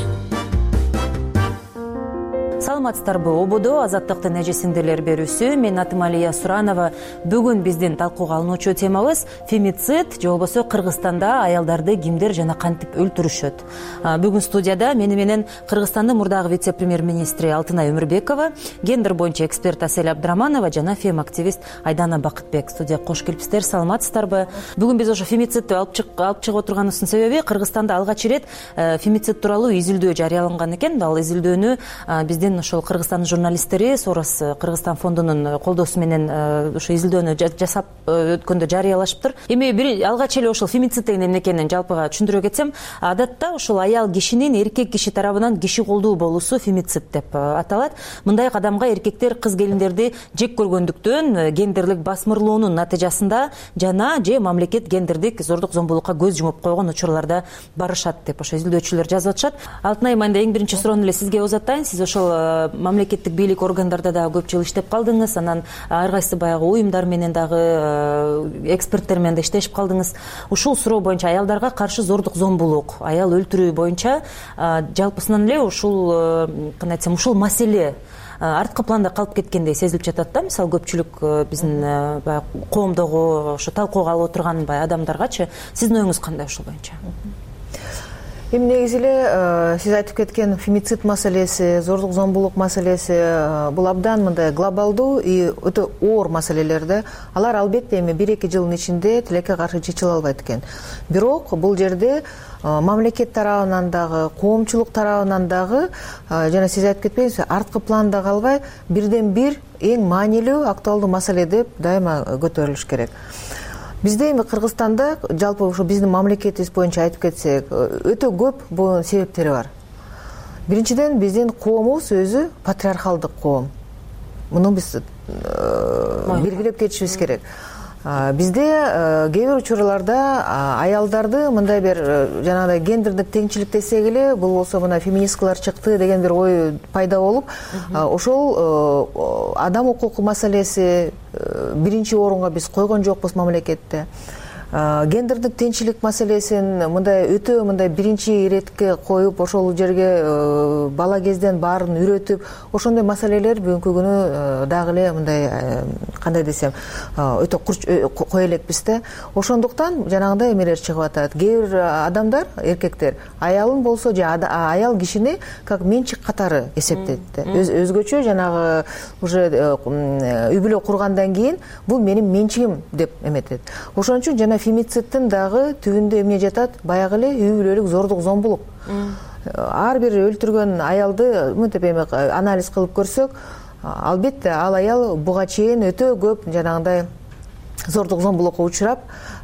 S25: Саламатсыздарбы? Ободо Азаттыктын эже сиңдилер берүүсү. Мен атым Алия Суранова. Бүгүн биздин талкууга алынуучу темабыз фемицид, же болбосо Кыргызстанда аялдарды кимдер жана кантип өлтүрүшөт. Бүгүн студияда мени менен Кыргызстандын мурдагы вице-премьер-министри Алтынай Өмүрбекова, гендер боюнча эксперт Асель Абдыраманова жана фем-активист Айдана Бакытбек студияга кош келипсиздер. Саламатсыздарбы? Бүгүн биз ошо фемицидти алып чыгып отурганыбыздын себеби Кыргызстанда алгач ирет фемицид тууралуу изилдөө жарыяланган экен. Ал изилдөөнү биздин мен ошол Кыргызстандын журналисттери Сорос Кыргызстан фондунун колдоосу менен ошо изилдөөнү жасап өткөндө жарыялашыптыр. Эми алгач эле ошол фемицид деген эмне жалпыга түшүндүрө кетсем, адатта ошол аял кишинин эркек киши тарабынан киши колдуу болуусу фемицид деп аталат. Мындай кадамга эркектер кыз келиндерди жек көргөндүктөн гендерлик басмырлоонун натыйжасында жана же мамлекет гендердик зордук зомбулукка көз жумуп койгон учурларда барышат деп ошо изилдөөчүлөр жазып атышат. Алтынайым, айында эң биринчи суроону эле сизге узатайын. Сиз ошол мамлекеттик бийлик органдарда дагы көп жыл иштеп калдыңыз, анан ар кайсы баягы уюмдар менен дагы эксперттер менен да иштешип калдыңыз. Ушул суроо боюнча аялдарга каршы зордук зомбулук, аял өлтүрүү боюнча жалпысынан эле ушул кандай десем, ушул маселе арткы планда калып кеткендей сезилип жатат да. Мисалы көпчүлүк биздин коомдогу ошо талкууга алып отурган адамдаргачы сиздин оюңуз кандай ушул боюнча?
S22: Эми негизи эле сиз айтып кеткен фемицид маселеси, зордук зомбулук маселеси бул абдан мындай глобалдуу и өтө оор маселелер да. Алар албетте эми 1-2 жылдын ичинде тилекке каршы чечиле албайт экен. Бирок бул жерде мамлекет тарабынан дагы, коомчулук тарабынан дагы жана сиз айтып кетпеңизби, арткы планда калбай бирден бир эң маанилүү, актуалдуу маселе деп дайыма көтөрүлүш керек. Бизде эми Кыргызстанда жалпы ошо биздин мамлекетибиз боюнча айтып кетсек, өтө көп бул себептери бар. Биринчиден, биздин коомубуз өзү патриархалдык коом. Муну биз белгилеп кетишибиз керек. Бизде кээ бир учурларда аялдарды мындай бир жанагындай гендердик теңчилик десек эле, бул болсо мына феминисткалар чыкты деген бир ой пайда болуп, ошол адам укуку маселеси биринчи орунга биз койгон жокпуз мамлекетте. Гендердик теңчилик маселесин мындай өтө мындай биринчи иретке коюп, ошол жерге бала кезден баарын үйрөтүп, ошондой маселелер бүгүнкү күнү дагы эле мындай кандай десем, өтө кое элекпиз да. Ошондуктан жанагындай эмелер чыгып атат. Кээ бир адамдар, эркектер, аялын болсо же аял кишини как менчик катары эсептейт да. Өзгөчө жанагы уже үй бүлө кургандан кийин бул менин менчигим деп эметет. Ошон үчүн жана фемицидтин дагы түбүндө эмне жатат? Баягы эле үй бүлөлүк зордук зомбулук. Ар бир өлтүргөн аялды мынтип эми анализ кылып көрсөк, албетте ал аял буга чейин өтө көп жанагындай зордук зомбулукка учурап,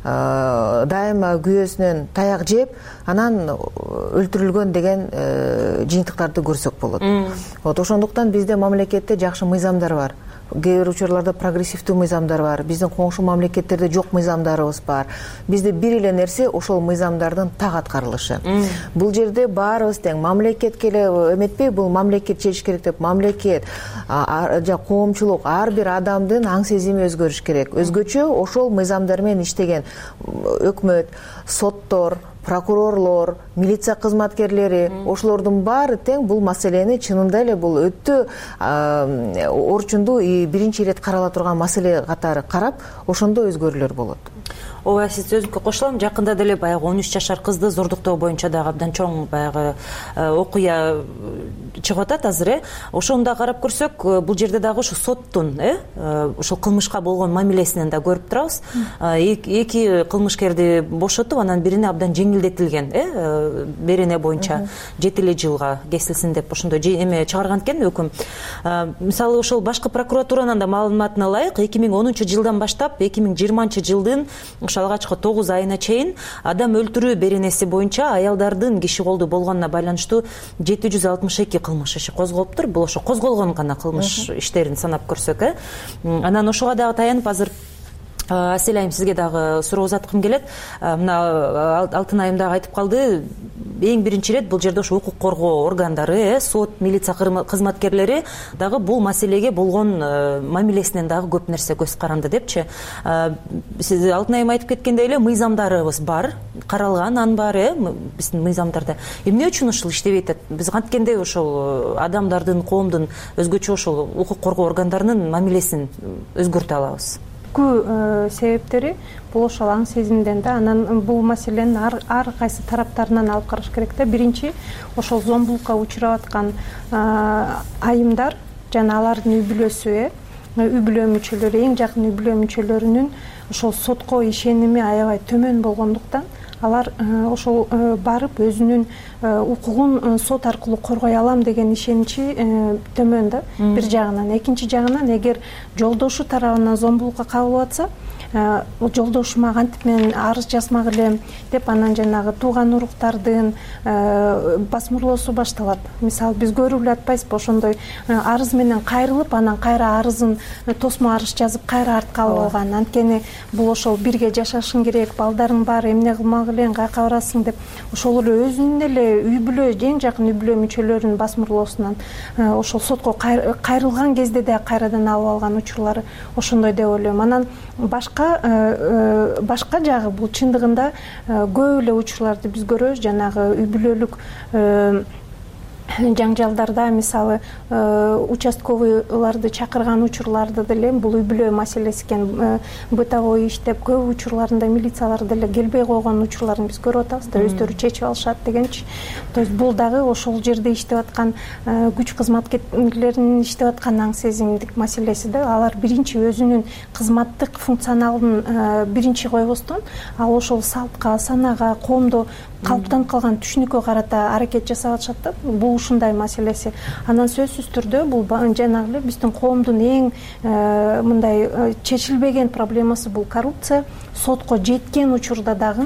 S22: дайыма күйөөсүнөн таяк жеп, анан өлтүрүлгөн деген жыйынтыктарды көрсөк болот. Ошондуктан бизде мамлекетте жакшы мыйзамдар бар. Кээ бир учурларда прогрессивдүү мыйзамдар бар. Биздин коңшу мамлекеттерде жок мыйзамдарыбыз бар. Бизде бир эле нерсе ошол мыйзамдардын так аткарылышы. Бул жерде баарыбыз тең, мамлекетке эле эметпей, бул мамлекет чечиш керек деп, мамлекет жа коомчулук ар бир адамдын аң сезими өзгөрүш керек. Өзгөчө ошол мыйзамдар менен иштеген өкмөт, соттор, прокурорлор, милиция кызматкерлери, ошолордун баары тең бул маселени чынында эле бул өтө орчундуу и биринчи ирет карала турган маселе катары карап, ошондо өзгөрүүлөр болот.
S25: Ооба, сиз сөзүңүзгө кошулам. Жакында деле баягы 13 жашар кызды зордуктоо боюнча дагы абдан чоң баягы окуя чыгып атат азыр. Ошону да карап көрсөк, бул жерде дагы ушу соттун ошол кылмышка болгон мамилесинен да көрүп турабыз. Эки кылмышкерди бошотуп, анан бирине абдан жеңилдетилген, берене боюнча 7 жылга кесилсин деп ошондой эме чыгарган экен өкүм. Мисалы ошол башкы прокуратуранын да маалыматына ылайык, 2010 жылдан баштап 2020 жылдын алгачкы 9 айына чейин адам өлтүрүү беренеси боюнча аялдардын киши колдуу болгонуна байланыштуу 762 кылмыш иши козголуптур. Бул ошо козголгон гана кылмыш иштерин санап көрсөк, Анан ошого дагы таянып азыр Асель айым, сизге дагы суроо узаткым келет. Мына Алтын айым дагы айтып калды, эң биринчи ирет бул жерде ошо укук коргоо органдары, сот, милиция кызматкерлери дагы бул маселеге болгон мамилесинен дагы көп нерсе көз каранды депчи. Сиз Алтын айым айтып кеткендей эле мыйзамдарыбыз бар, каралган анын баары биздин мыйзамдарда. Эмне үчүн ушул иштебей атат? Биз канткенде ошол адамдардын, коомдун өзгөчө ошол укук коргоо органдарынын мамилесин өзгөртө алабыз?
S3: Себептери бул ошол аң сезимден да, анан бул маселенин ар кайсы тараптарынан алып караш керек да. Биринчи, ошол зомбулукка учурап аткан айымдар жана алардын үй бүлөсү, үй бүлө мүчөлөрү, эң жакын үй бүлө мүчөлөрүнүн ошол сотко ишеними аябай төмөн болгондуктан алар ошол барып өзүнүн укугун сот аркылуу коргой алам деген ишеничи төмөн да бир жагынан. Экинчи жагынан эгер жолдошу тарабынан зомбулукка кабылып атса, жолдошума кантип мен арыз жазмак элем деп анан жанагы тууган уруктардын басмырлоосу башталат. Мисалы биз көрүп эле атпайсызбы, ошондой арыз менен кайрылып, анан кайра арызын тосмо арыз жазып кайра артка алып алган. Анткени бул ошол бирге жашашың керек, балдарың бар, эмне кылмак элең, кайка барасың деп ошол эле өзүнүн эле үй бүлө, эң жакын үй бүлө мүчөлөрүнүн басмырлоосунан ошол сотко кайрылган кезде да кайрадан алып алган учурлары ошондой деп ойлойм. Анан башка жагы бул чындыгында көп эле учурларды биз көрөбүз, жанагы үй бүлөлүк жаңжалдарда, мисалы участковыйларды чакырган учурларда деле бул үй бүлө маселеси экен, бытовой иштеп көп учурларында милициялар деле келбей койгон учурларын биз көрүп атабыз да, өздөрү чечип алышат дегенчи. То есть бул дагы ошол жерде иштеп аткан күч кызматкерлеринин иштеп аткан аң сезимдик маселеси да. Алар биринчи өзүнүн кызматтык функционалын биринчи койбостон, ал ошол салтка, санага, коомдо калыптанып калган түшүнүккө карата аракет жасап атышат да. Бул ушундай маселеси. Анан сөзсүз түрдө бул жанагы эле биздин коомдун эң мындай чечилбеген проблемасы бул коррупция. Сотко жеткен учурда дагы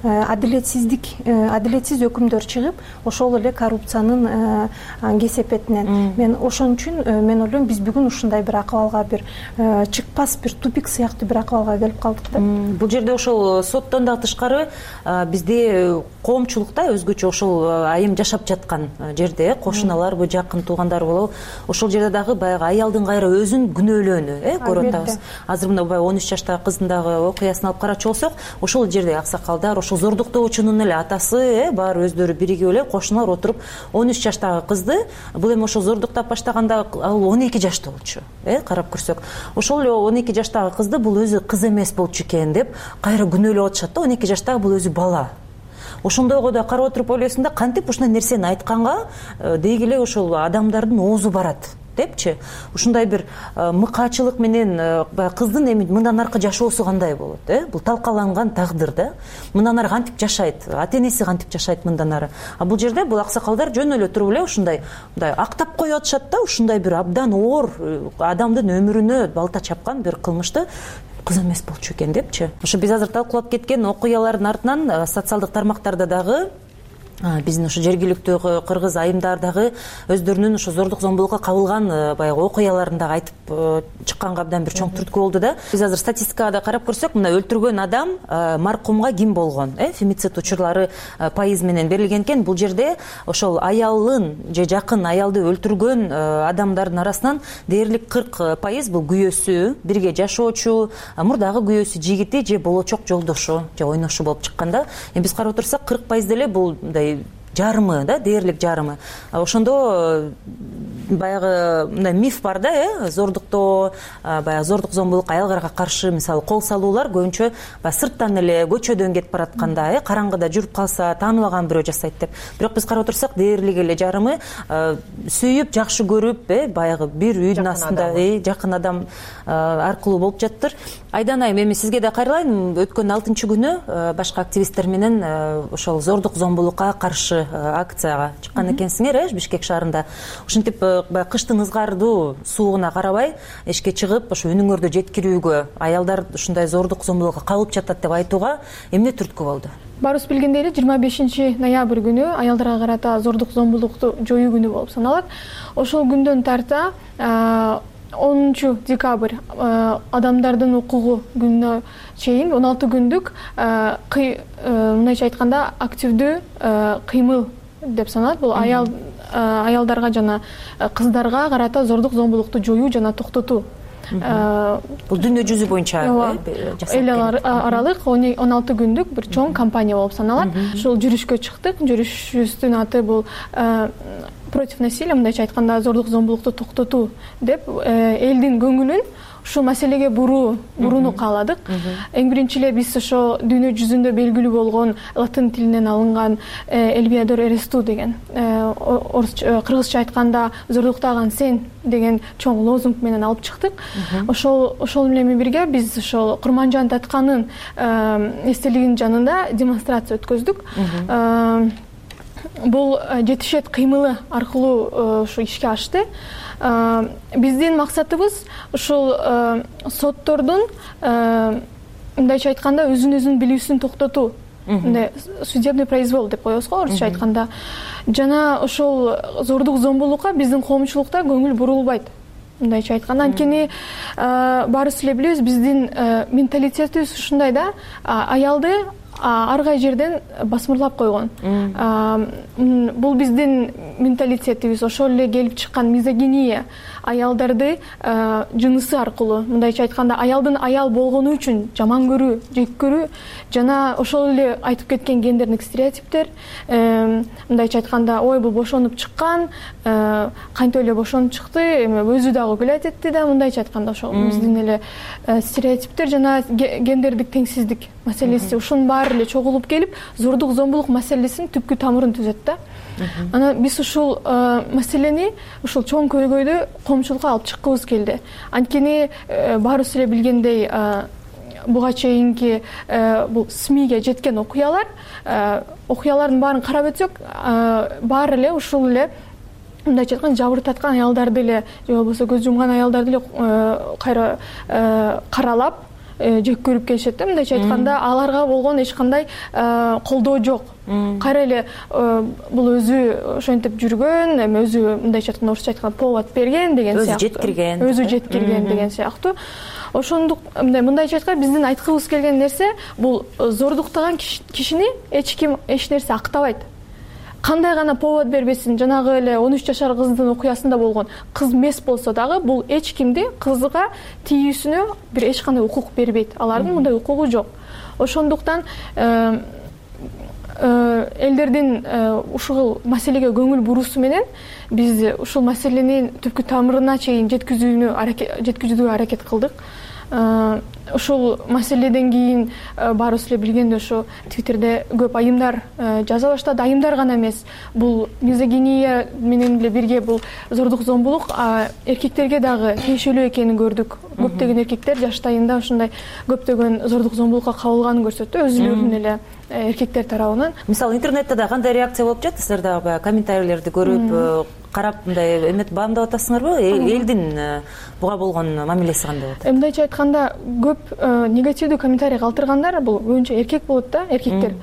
S3: адилетсиз өкүмдөр чыгып, ошол эле коррупциянын кесепетинен. Мен ошон үчүн мен ойлойм, биз бүгүн ушундай бир акыбалга, бир чыкпас бир тупик сыяктуу бир акыбалга келип калдык да.
S25: Бул жерде ошол соттон да тышкары бизде коомчулукта өзгөчө ошол айым жашап жаткан жерде кошуналарбы, жакын туугандар болобу, ошол жерде дагы баягы аялдын кайра өзүн күнөөлөөнү көрүп атабыз. Азыр мына 13 жаштагы кыздын дагы окуясын алып карачу болсок, ошол жерде аксакалдар, ошол зордуктоочунун эле атасы баары өздөрү биригип эле кошуналар отуруп 13 жаштагы кызды, бул эми ошол зордуктап баштаганда ал 12 жашта болчу. Карап көрсөк, ошол эле 12 жаштагы кызды бул өзү кыз эмес болчу экен деп кайра күнөөлөп атышат да. 12 жаштагы бул өзү бала. Ошондойго да карап отуруп ойлойсуң да, кантип ушундай нерсени айтканга дейгиле ошол адамдардын оозу барат депчи. Ушундай бир мыкаачылык менен кыздын эми мындан аркы жашоосу кандай болот? Бул талкаланган тагдыр да. Мындан ары кантип жашайт? Ата-энеси кантип жашайт мындан ары? Бул жерде бул аксакалдар жөн эле туруп эле ушундай актап коюп атышат да, ушундай бир абдан оор адамдын өмүрүнө балта чапкан бир кылмышты кыз эмес болчу экен депчи. Ошо биз азыр талкуулап кеткен окуялардын артынан социалдык тармактарда дагы биздин ошо жергиликтүү кыргыз айымдар дагы өздөрүнүн ошо зордук зомбулукка кабылган баягы окуяларын дагы айтып чыкканга абдан бир чоң түрткү болду да. Биз азыр статистикага да карап көрсөк, мына өлтүргөн адам маркумга ким болгон, фемицид учурлары пайыз менен берилген экен. Бул жерде ошол аялын же жакын аялды өлтүргөн адамдардын арасынан дээрлик 40% бул күйөөсү, бирге жашоочу, мурдагы күйөөсү, жигити же болочок жолдошу же ойношу болуп чыкканда. Эми биз карап отурсак 40% деле бул жарымы да, дээрлик жарымы. Ошондо баягы мындай миф бар да, зордуктоо, баягы зордук зомбулук, аялдарга каршы мисалы кол салуулар көбүнчө сырттан эле көчөдөн кетип баратканда, караңгыда жүрүп калса тааныбаган бирөө жасайт деп. Бирок биз карап отурсак, дээрлик эле жарымы сүйүп, жакшы көрүп, баягы бир үйдүн астында жакын адам аркылуу болуп жаттыр. Айдан айым, эми сизге да кайрылайын. Өткөн 6-күнү башка активисттер менен ошол зордук зомбулукка каршы акцияга чыккан экенсиңер, Бишкек шаарында. Ошентип кыштын ызгардуу суугуна карабай эшикке чыгып, ошо үнүңөрдү жеткирүүгө, аялдар ушундай зордук зомбулукка кабылып жатат деп айтууга эмне түрткү болду?
S4: Баарыбыз билгендей эле 25 ноябрь күнү аялдарга карата зордук зомбулукту жоюу күнү болуп саналат. Ошол күндөн тарта 10 декабрь адамдардын укугу күнүнө чейин 16 күндүк мындайча айтканда активдүү кыймыл деп саналат. Бул аялдарга жана кыздарга карата зордук зомбулукту жоюу жана токтотуу.
S25: Бул дүйнө жүзү боюнча
S4: эл аралык 16 күндүк бир чоң кампания болуп саналат. Ушул жүрүшкө чыктык. Жүрүшүбүздүн аты бул против насилия, мындайча айтканда зордук зомбулукту токтотуу деп элдин көңүлүн ушул маселеге бурууну кааладык. Эң биринчи эле биз ошо дүйнө жүзүндө белгилүү болгон латын тилинен алынган элвиадор эресту деген кыргызча айтканда зордуктаган сен деген чоң лозунг менен алып чыктык. Ошол менен бирге биз ошол Курманжан Татканын эстелигинин жанында демонстрация өткөздүк. Бул жетишет кыймылы аркылуу ушу ишке ашты. Биздин максатыбыз ушул соттордун мындайча айтканда өзүн билүүсүн токтотуу. Мындай судебный произвол деп коебуз го орусча айтканда. Жана ошол зордук зомбулукка биздин коомчулукта көңүл бурулбайт. Мындайча айтканда, анткени баарыбыз эле билебиз, биздин менталитетибиз ушундай да, аялды ар кай жерден басмырлап койгон. Бул биздин менталитетибиз, ошол эле келип чыккан мизогиния, аялдарды жынысы аркылуу, мындайча айтканда, аялдын аял болгону үчүн жаман көрүү, жек көрүү, жана ошол эле айтып кеткен гендердик стереотиптер, мындайча айтканда, ой бул бошонуп чыккан, кантип эле бошонуп чыкты, эми өзү дагы күлөт этти да, мындайча айтканда, ошол биздин эле стереотиптер жана гендердик теңсиздик маселеси, ушунун баары эле чогулуп келип, зордук зомбулук маселесинин түпкү тамырын түзөт да. Анан биз ушул маселени, ушул чоң көйгөйдү коомчулукка алып чыккыбыз келди. Анткени баарыбыз эле билгендей, буга чейинки бул СМИге жеткен окуялардын баарын карап өтсөк, баары эле ушул эле мындайча айтканда жабыр таткан аялдарды эле, же болбосо көз жумган аялдарды эле кайра каралап жек көрүп келишет да. Мындайча айтканда, аларга болгон эч кандай колдоо жок. Кайра эле бул өзү ошентип жүргөн, эми өзү мындайча айтканда, орусча айтканда повод берген деген сыяктуу. Өзү жеткирген деген сыяктуу. Ошондук мындайча айтканда, биздин айткыбыз келген нерсе, бул зордуктаган кишини эч ким эч нерсе актабайт. Кандай гана повод бербесин, жанагы эле 13 жашар кыздын окуясында болгон кыз мес болсо дагы, бул эч кимди кызга тийүүсүнө бир эч кандай укук бербейт. Алардын мындай укугу жок. Ошондуктан элдердин ушул маселеге көңүл буруусу менен биз ушул маселенин түпкү тамырына чейин жеткизүүгө аракет кылдык. Ушул маселеден кийин баарыбыз эле билгендей, ошо Твиттерде көп айымдар жаза баштады. Айымдар гана эмес, бул мизогиния менен эле бирге бул зордук зомбулук эркектерге дагы тиешелүү экенин көрдүк. Көптөгөн эркектер жаштайында ушундай көптөгөн зордук зомбулукка кабылганын көрсөттү, өзүлөрүнүн эле эркектер тарабынан.
S25: Мисалы интернетте да кандай реакция болуп жатат? Силер дагы комментарийлерди көрүп, карап мындай эмет баамдап атасыңарбы? Элдин буга болгон мамилеси кандай болот?
S4: Мындайча айтканда, көп негативдүү комментарий калтыргандар бул көбүнчө эркек болот да, эркектер.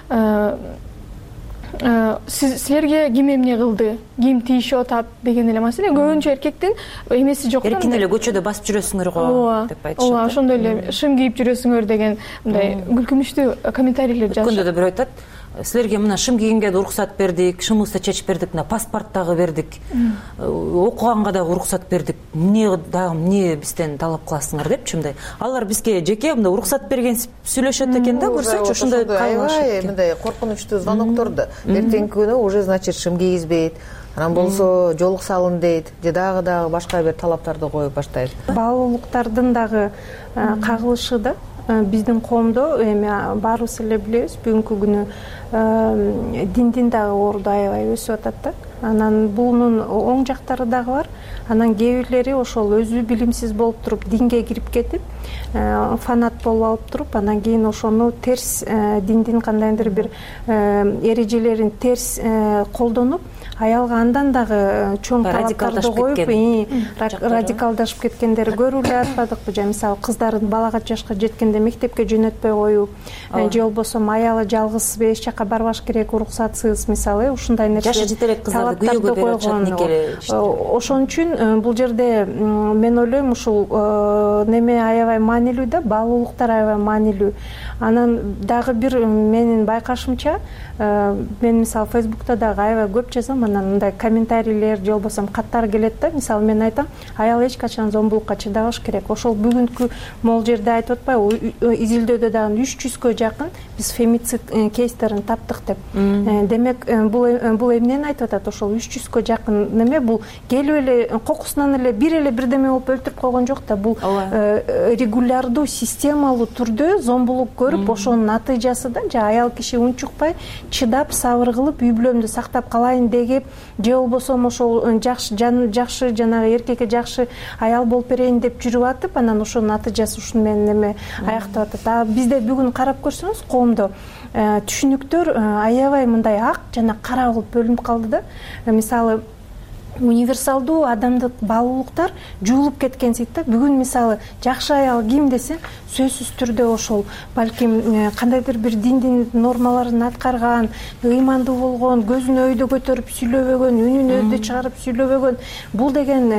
S4: Силерге ким эмне кылды, ким тийишип атат деген эле маселе. Көбүнчө эркектин эмеси жок.
S25: Эркин эле көчөдө басып жүрөсүңөр го деп айтышат.
S4: Ооба, ошондой эле шым кийип жүрөсүңөр деген мындай күлкүнүчтүү комментарийлер жазышат.
S25: Өткөндө да бир айтат, силерге мына шым кийгенге да уруксат бердик, шымыбызды чечип бердик, мына паспорт дагы бердик, окуганга дагы уруксат бердик, эмне бизден талап кыласыңар депчи мындай. Алар бизге жеке мындай уруксат берген сүйлөшөт экен да, көрсөчү ушундай
S22: аябай мындай коркунучтуу звонокторду. Эртеңки күнү уже значит шым кийгизбейт, анан болсо жолук салын дейт, же дагы башка бир талаптарды коюп баштайт. Баалуулуктардын дагы кагылышы да биздин коомдо эми баарыбыз эле билебиз, бүгүнкү күнү диндин дагы орду аябай өсүп атат да. Анан бунун оң жактары дагы бар. Анан кээ бирлери ошол өзү билимсиз болуп туруп динге кирип кетип, фанат болуп алып туруп, анан кийин ошону терс диндин кандайдыр бир эрежелерин терс колдонуп, аялга андан дагы чоң талаптарды коюп, радикалдашып кеткендери көрүп эле атпадыкпы? Же мисалы кыздарын балага жашка жеткенде мектепке жөнөтпөй коюп, же болбосо аялы жалгыз эч жака барбаш керек, уруксатсыз, мисалы ушундай нерсе.
S25: Жашы жетелек кыздарды күйөөгө берип атышат никеле.
S22: Ошон үчүн бул жерде мен ойлойм, ушул неме аябай маанилүү да, баалуулуктар аябай маанилүү. Анан дагы бир менин байкашымча, мен мисалы Фейсбукта дагы аябай көп жазам, анан мындай комментарийлер же болбосо каттар келет да. Мисалы мен айтам, аял эч качан зомбулукка чыдабаш керек. Ошол бүгүнкү могул жерде айтып атпайбы, изилдөөдө дагы 300гө жакын биз фемицид кейстерин таптык деп. Демек бул эмнени айтып атат?
S3: ошол 300гө жакын неме бул келип эле кокусунан эле бирдеме болуп өлтүрүп койгон жок да. Бул регулярдуу системалуу түрдө зомбулук көрүп ошонун натыйжасы да аял киши унчукпай чыдап сабыр кылып үй бүлөмдү сактап калайын деп же болбосо ошол жакшы жанагы эркекке жакшы аял болуп берейин деп жүрүп атып анан ошонун натыйжасы ушуну менен неме аяктап атат. А бизде бүгүн карап көрсөңүз коомдо түшүнүктөр аябай мындай ак жана кара болуп бөлүнүп калды да. Мисалы универсалдуу адамдык баалуулуктар жуулуп кеткенсиз да. Бүгүн мисалы жакшы аял ким десе сөзсүз түрдө ошол балким кандайдыр бир диндин нормаларын аткарган, ыймандуу болгон, көзүн өйдө көтөрүп сүйлөбөгөн, үнүн өйдө чыгарып сүйлөбөгөн. Бул деген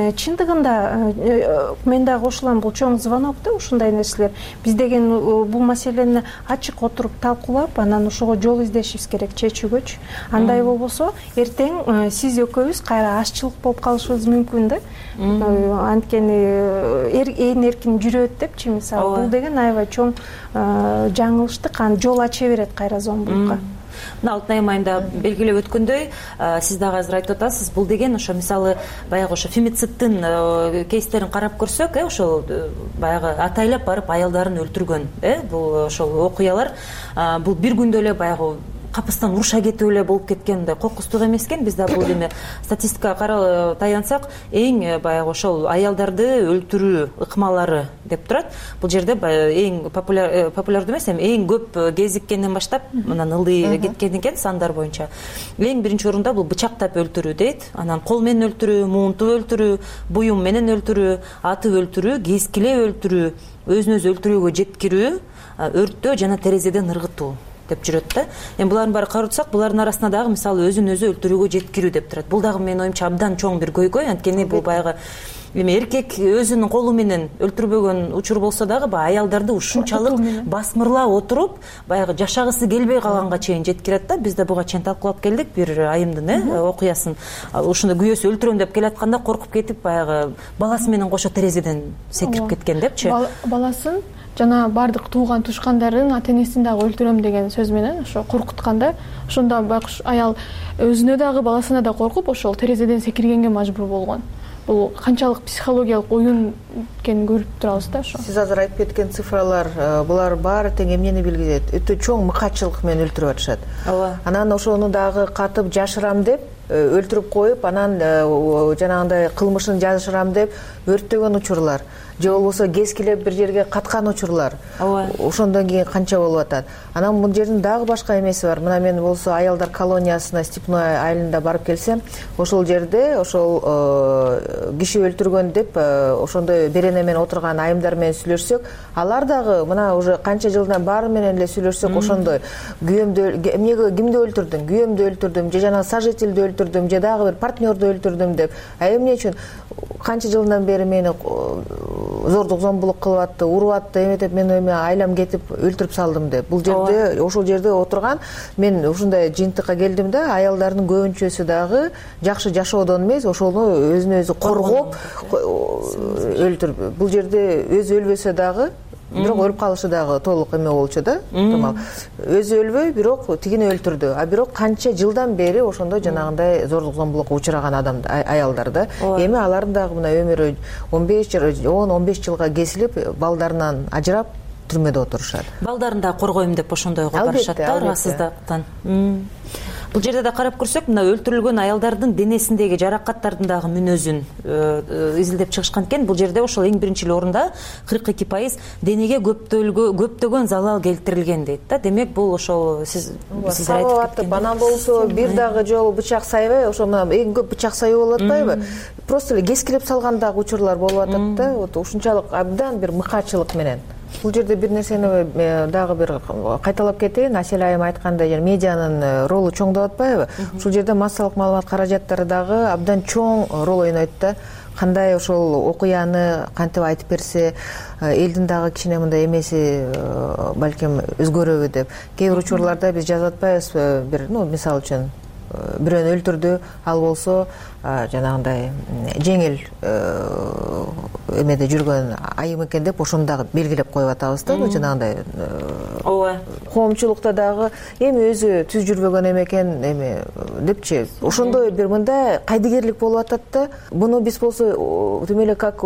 S3: чындыгында мен да кошулам, бул чоң звонок да ушундай нерселер. Биз деген бул маселени ачык отуруп талкуулап, анан ошого жол издешибиз керек чечүүгөчү. Андай болбосо эртең сиз экөөбүз кайра ашчылык болуп калышыбыз мүмкүн да. Анткени ээн эркин жүрөт депчи мисалы. Бул деген аябай чоң жаңылыштык, анан жол ача берет кайра зомбулукка.
S25: Мына Алтын айым айында белгилеп өткөндөй, сиз дагы азыр айтып атасыз, бул деген ошо мисалы баягы ошо фемициттин кейстерин карап көрсөк, ошол баягы атайлап барып аялдарын өлтүргөн, бул ошол окуялар бул бир күндө эле баягы капыстан уруша кетип эле болуп кеткен, мындай коркунучтуу эмес экен. Биз да бул эме статистикага таянсак, эң баягы ошол аялдарды өлтүрүү ыкмалары деп турат. Бул жерде эң популярдуу эмес, эң көп кезиккенден баштап мындан ылдый кеткен экен сандар боюнча. Эң биринчи орунда бул бычактап өлтүрүү дейт. Анан кол менен өлтүрүү, муунтуп өлтүрүү, буюм менен өлтүрүү, атып өлтүрүү, кескилеп өлтүрүү, өзүн өзү өлтүрүүгө жеткирүү, өрттөө жана терезеден ыргытуу деп жүрөт да. Эми булардын баары карасак, булардын арасында дагы мисалы өзүн өзү өлтүрүүгө жеткирүү деп турат. Бул дагы менин оюмча абдан чоң бир көйгөй. Анткени бул баягы эми эркек өзүнүн колу менен өлтүрбөгөн учур болсо дагы аялдарды ушунчалык басмырлап отуруп, баягы жашагысы келбей калганга чейин жеткирет да. Биз да буга чейин талкуулап келдик бир айымдын окуясын. Ушунда күйөөсү өлтүрөм деп келатканда коркуп кетип, баягы баласы менен кошо терезеден секирип кеткен депчи.
S4: Баласын жана бардык тууган тушкандарын ата энесин дагы өлтүрөм деген сөз менен ошо коркутканда, ошондо байкуш аял өзүнө дагы баласына да коркуп ошол терезеден секиргенге мажбур болгон. Бул канчалык психологиялык оюн экенин көрүп турабыз да ошо.
S22: Сиз азыр айтып кеткен цифралар, булар баары тең эмнени билдирет? Өтө чоң мыкаачылык менен өлтүрүп атышат. Анан ошону дагы катып жашырам деп өлтүрүп коюп, анан жанагындай кылмышын жашырам деп өрттөгөн учурлар, же болбосо кескилеп бир жерге каткан учурлар. Ошондон кийин канча болуп атат. Анан бул жердин дагы башка эмеси бар. Мына мен болсо аялдар колониясына Степной айылында барып келсем, ошол жерде ошол киши өлтүргөн деп ошондой берене менен отурган айымдар менен сүйлөшсөк, алар дагы мына уже канча жылдан баары менен эле сүйлөшсөк, ошондой күйөөмдү эмнеге кимди өлтүрдүң? Күйөөмдү өлтүрдүм, же жана сожительди өлтүрдүм, же дагы бир партнерду өлтүрдүм деп. Эмне үчүн канча жылдан бери мени зордук зомбулук кылып атты, уруп атты, эметип мен айлам кетип өлтүрүп салдым деп. Бул жерде ошол жерде отурган мен ушундай жыйынтыкка келдим да, аялдардын көбүнчөсү дагы жакшы жашоодон эмес, ошону өзүн өзү коргоп өлтүрүп. Бул жерде өзү өлбөсө дагы, бирок өлүп калышы дагы толук эме болчу да. Өзү өлбөй, бирок тигини өлтүрдү. А бирок канча жылдан бери ошондой жанагындай зордук зомбулукка учураган аялдар да. Эми алардын дагы мына өмүрү 10-15 жылга кесилип, балдарынан ажырап түрмөдө отурушат.
S25: Балдарын да коргойм деп ошондой кылып барышат да, аргасыздыктан. Бул жерде да карап көрсөк, мына өлтүрүлгөн аялдардын денесиндеги жаракаттардын дагы мүнөзүн изилдеп чыгышкан экен. Бул жерде ошол эң биринчи орунда 42% денеге көптөгөн залал келтирилген дейт да. Демек бул ошол сиз айтып кеткен.
S22: Анан болсо бир дагы жолу бычак сайбай, ошо мына эң көп бычак саюу болуп атпайбы? Просто эле кескилеп салган дагы учурлар болуп атат да. Ушунчалык абдан бир мыкаачылык менен. Бул жерде бир нерсени дагы бир кайталап кетейин. Асель айым айткандай, медианын ролу чоң деп атпайбы? Ушул жерде массалык маалымат каражаттары дагы абдан чоң рол ойнойт да. Кандай ошол окуяны кантип айтып берсе, элдин дагы кичине мындай эмеси балким өзгөрөбү деп. Кээ бир учурларда биз жазып атпайбызбы? Бир, мисалы үчүн бирөөнү өлтүрдү, ал болсо жанагындай жеңил эмеде жүргөн айым экен деп ошону дагы белгилеп коюп атабыз да. Жанагындай коомчулукта дагы эми өзү түз жүрбөгөн экен эми депчи ошондой бир мындай кайдыгерлик болуп атат да. Буну биз болсо тим эле как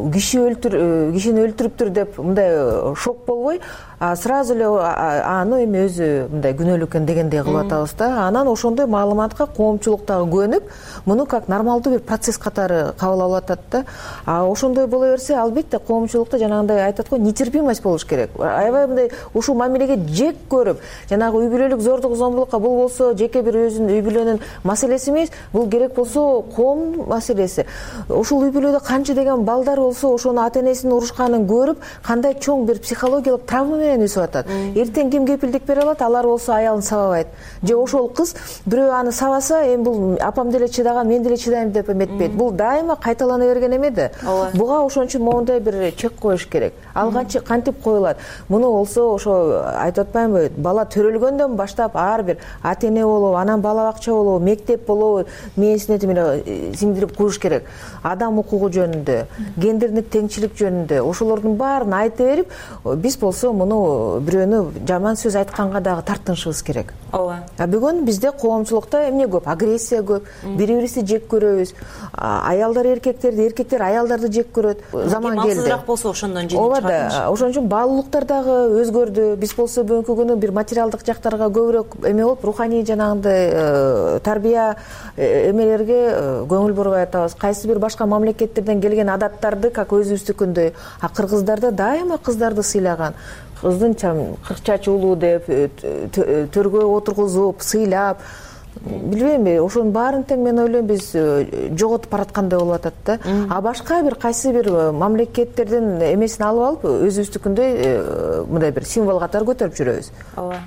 S22: кишини өлтүрүптүр деп мындай шок болбой, сразу эле аны эми өзү мындай күнөөлүү экен дегендей кылып атабыз да. Анан ошондой маалыматка коомчулук дагы күбөнүп, муну как нормалдуу бир процесс катары кабыл алып атат да. Ошондой боло берсе, албетте коомчулукта жанагындай айтат го, нетерпимость болуш керек. Аябай мындай ушул мамилеге жек көрүп, жанагы үй бүлөлүк зордук зомбулукка бул болсо жеке бир өзүнүн үй бүлөнүн маселеси эмес, бул керек болсо коом маселеси. Ушул үй бүлөдө канча деген балдар болсо, ошону ата энесинин урушканын көрүп, кандай чоң бир психологиялык травма менен өсүп атат. Эртең ким кепилдик бере алат? Алар болсо аялын сабабайт. Же ошол кыз бирөө аны сабаса, эми бул апам деле чыдаган, мен деле чыдайм деп эметпейт. Бул дайыма кайталана берген эме да. Буга ошон үчүн моундай бир чек коюш керек. Ал кантип коюлат? Муну болсо ошо айтып атпаймынбы? Бала төрөлгөндөн баштап ар бир ата эне болобу, анан бала бакча болобу, мектеп болобу, мээсине сиңдирип куюш керек. Адам укугу жөнүндө, гендердик теңчилик жөнүндө ошолордун баарын айтып берип, биз болсо муну бирөөнү жаман сөз айтканга дагы тартынышыбыз керек.
S25: Ооба.
S22: Бүгүн бизде коомчулукта эмне көп? Агрессия көп, бири-бирибизди жек көрөбүз. Аялдар эркектер аялдарды жек көрөт. Заман келди.
S25: Малсызыраак болсо ошондон жеңип
S22: чыгат. Ооба да. Ошон үчүн баалуулуктар дагы өзгөрдү. Биз болсо бүгүнкү күнү бир материалдык жактарга көбүрөөк эме болуп, руханий жанагындай тарбия эмелерге көңүл бурбай атабыз. Кайсы бир башка мамлекеттерден келген адаттарды как өзүбүздүкүндөй, кыргыздарда дайыма кыздарды сыйлаган. Кыздын кырк чачы улуу деп төргө отургузуп, сыйлап, билбейм, ошонун баарын тең мен ойлойм биз жоготуп бараткандай болуп атат да. Башка бир кайсы бир мамлекеттердин эмесин алып алып, өзүбүздүкүндөй мындай бир символ катары көтөрүп жүрөбүз.
S25: Ооба.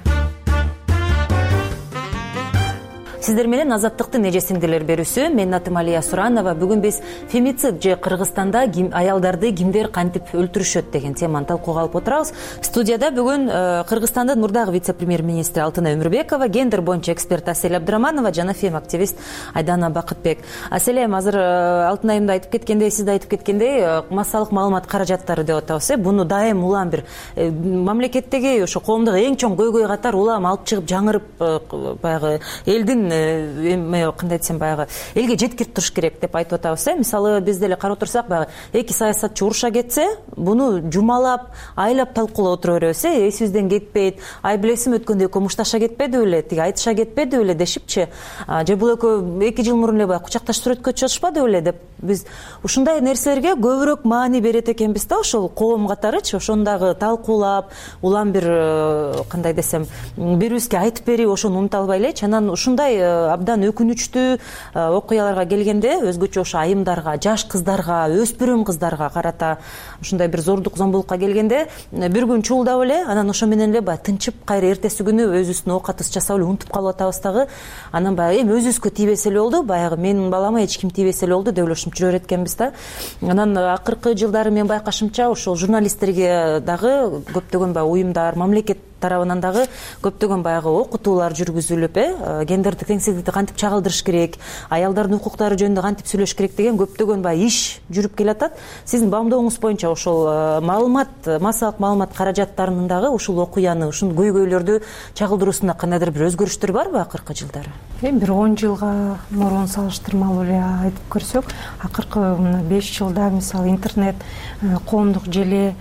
S25: Сиздер менен Азаттыктын эже сиңдилер берүүсү. Менин атым Алия Суранова. Бүгүн биз фемицид же Кыргызстанда аялдарды кимдер кантип өлтүрүшөт деген теманы талкууга алып отурабыз. Студияда бүгүн Кыргызстандын мурдагы вице-премьер-министри Алтынай Өмүрбекова, гендер боюнча эксперт Асель Абдыраманова жана фем-активист Айдана Бакытбек. Аселем, азыр Алтынайым да айтып кеткендей, сиз да айтып кеткендей, массалык маалымат каражаттары деп атабыз. Буну дайым улам бир мамлекеттеги ошо коомдук эң чоң көйгөй катар улам алып чыгып жаңырып баягы элдин кандай десем, баягы элге жеткирип туруш керек деп айтып атабыз. Мисалы биз деле карап отурсак, баягы эки саясатчы уруша кетсе, буну жумалап, айлап талкуулап отура беребиз. Эсибизден кетпейт. Ай билесиң, өткөндө экөө мушташа кетпеди беле, тиги айтыша кетпеди беле дешипчи. Же бул экөө 2 жыл мурун эле баягы кучакташ сүрөткө чыгышпады беле деп биз ушундай нерселерге көбүрөөк маани берет экенбиз да, ошол коом катарычы. Ошону дагы талкуулап, улам бир кандай десем, бирибизге айтып берип, ошону унута албай элечи. Анан ушундай абдан өкүнүчтүү окуяларга келгенде, өзгөчө ошо айымдарга, жаш кыздарга, өспүрүм кыздарга карата ушундай бир зордук зомбулукка келгенде, бир күн чуулдап эле, анан ошо менен эле баягы тынчып, кайра эртеси күнү өзүбүздүн оокатыбызды жасап эле унутуп калып атабыз дагы. Анан баягы эми өзүбүзгө тийбесе эле болду, баягы менин балама эч ким тийбесе эле болду деп эле жүрө берет экенбиз да. Анан акыркы жылдары мен байкашымча, ошол журналисттерге дагы көптөгөн баягы уюмдар, мамлекет тарабынан дагы көптөгөн баягы окутуулар жүргүзүлүп, гендердик теңсиздикти кантип чагылдырыш керек, аялдардын укуктары жөнүндө кантип сүйлөш керек деген көптөгөн баягы иш жүрүп келатат. Сиздин баамдооңуз боюнча ошол маалымат, массалык маалымат каражаттарынын дагы ушул окуяны, ушул көйгөйлөрдү чагылдыруусунда кандайдыр бир өзгөрүштөр барбы акыркы жылдары?
S3: Бир 10 жылга мурун салыштырмалуу эле айтып көрсөк, акыркы 5 жылда мисалы интернет, коомдук желе,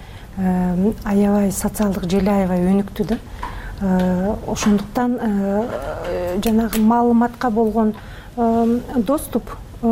S3: аябай социалдык желе аябай өнүктү да. Ошондуктан жанагы маалыматка болгон доступ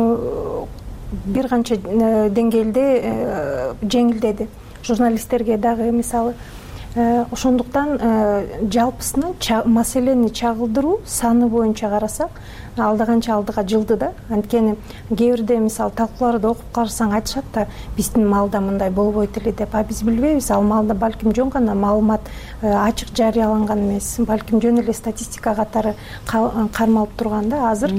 S3: бир канча деңгээлде жеңилдеди. Журналисттерге дагы мисалы ошондуктан жалпысынан маселени чагылдыруу саны боюнча карасак, алда канча алдыга жылды да. Анткени кээ бирде мисалы талкууларды окуп карасаң айтышат да, биздин маалда мындай болбойт эле деп. Биз билбейбиз, ал маалда балким жөн гана маалымат ачык жарыяланган эмес, балким жөн эле статистика катары кармалып турган да. Азыр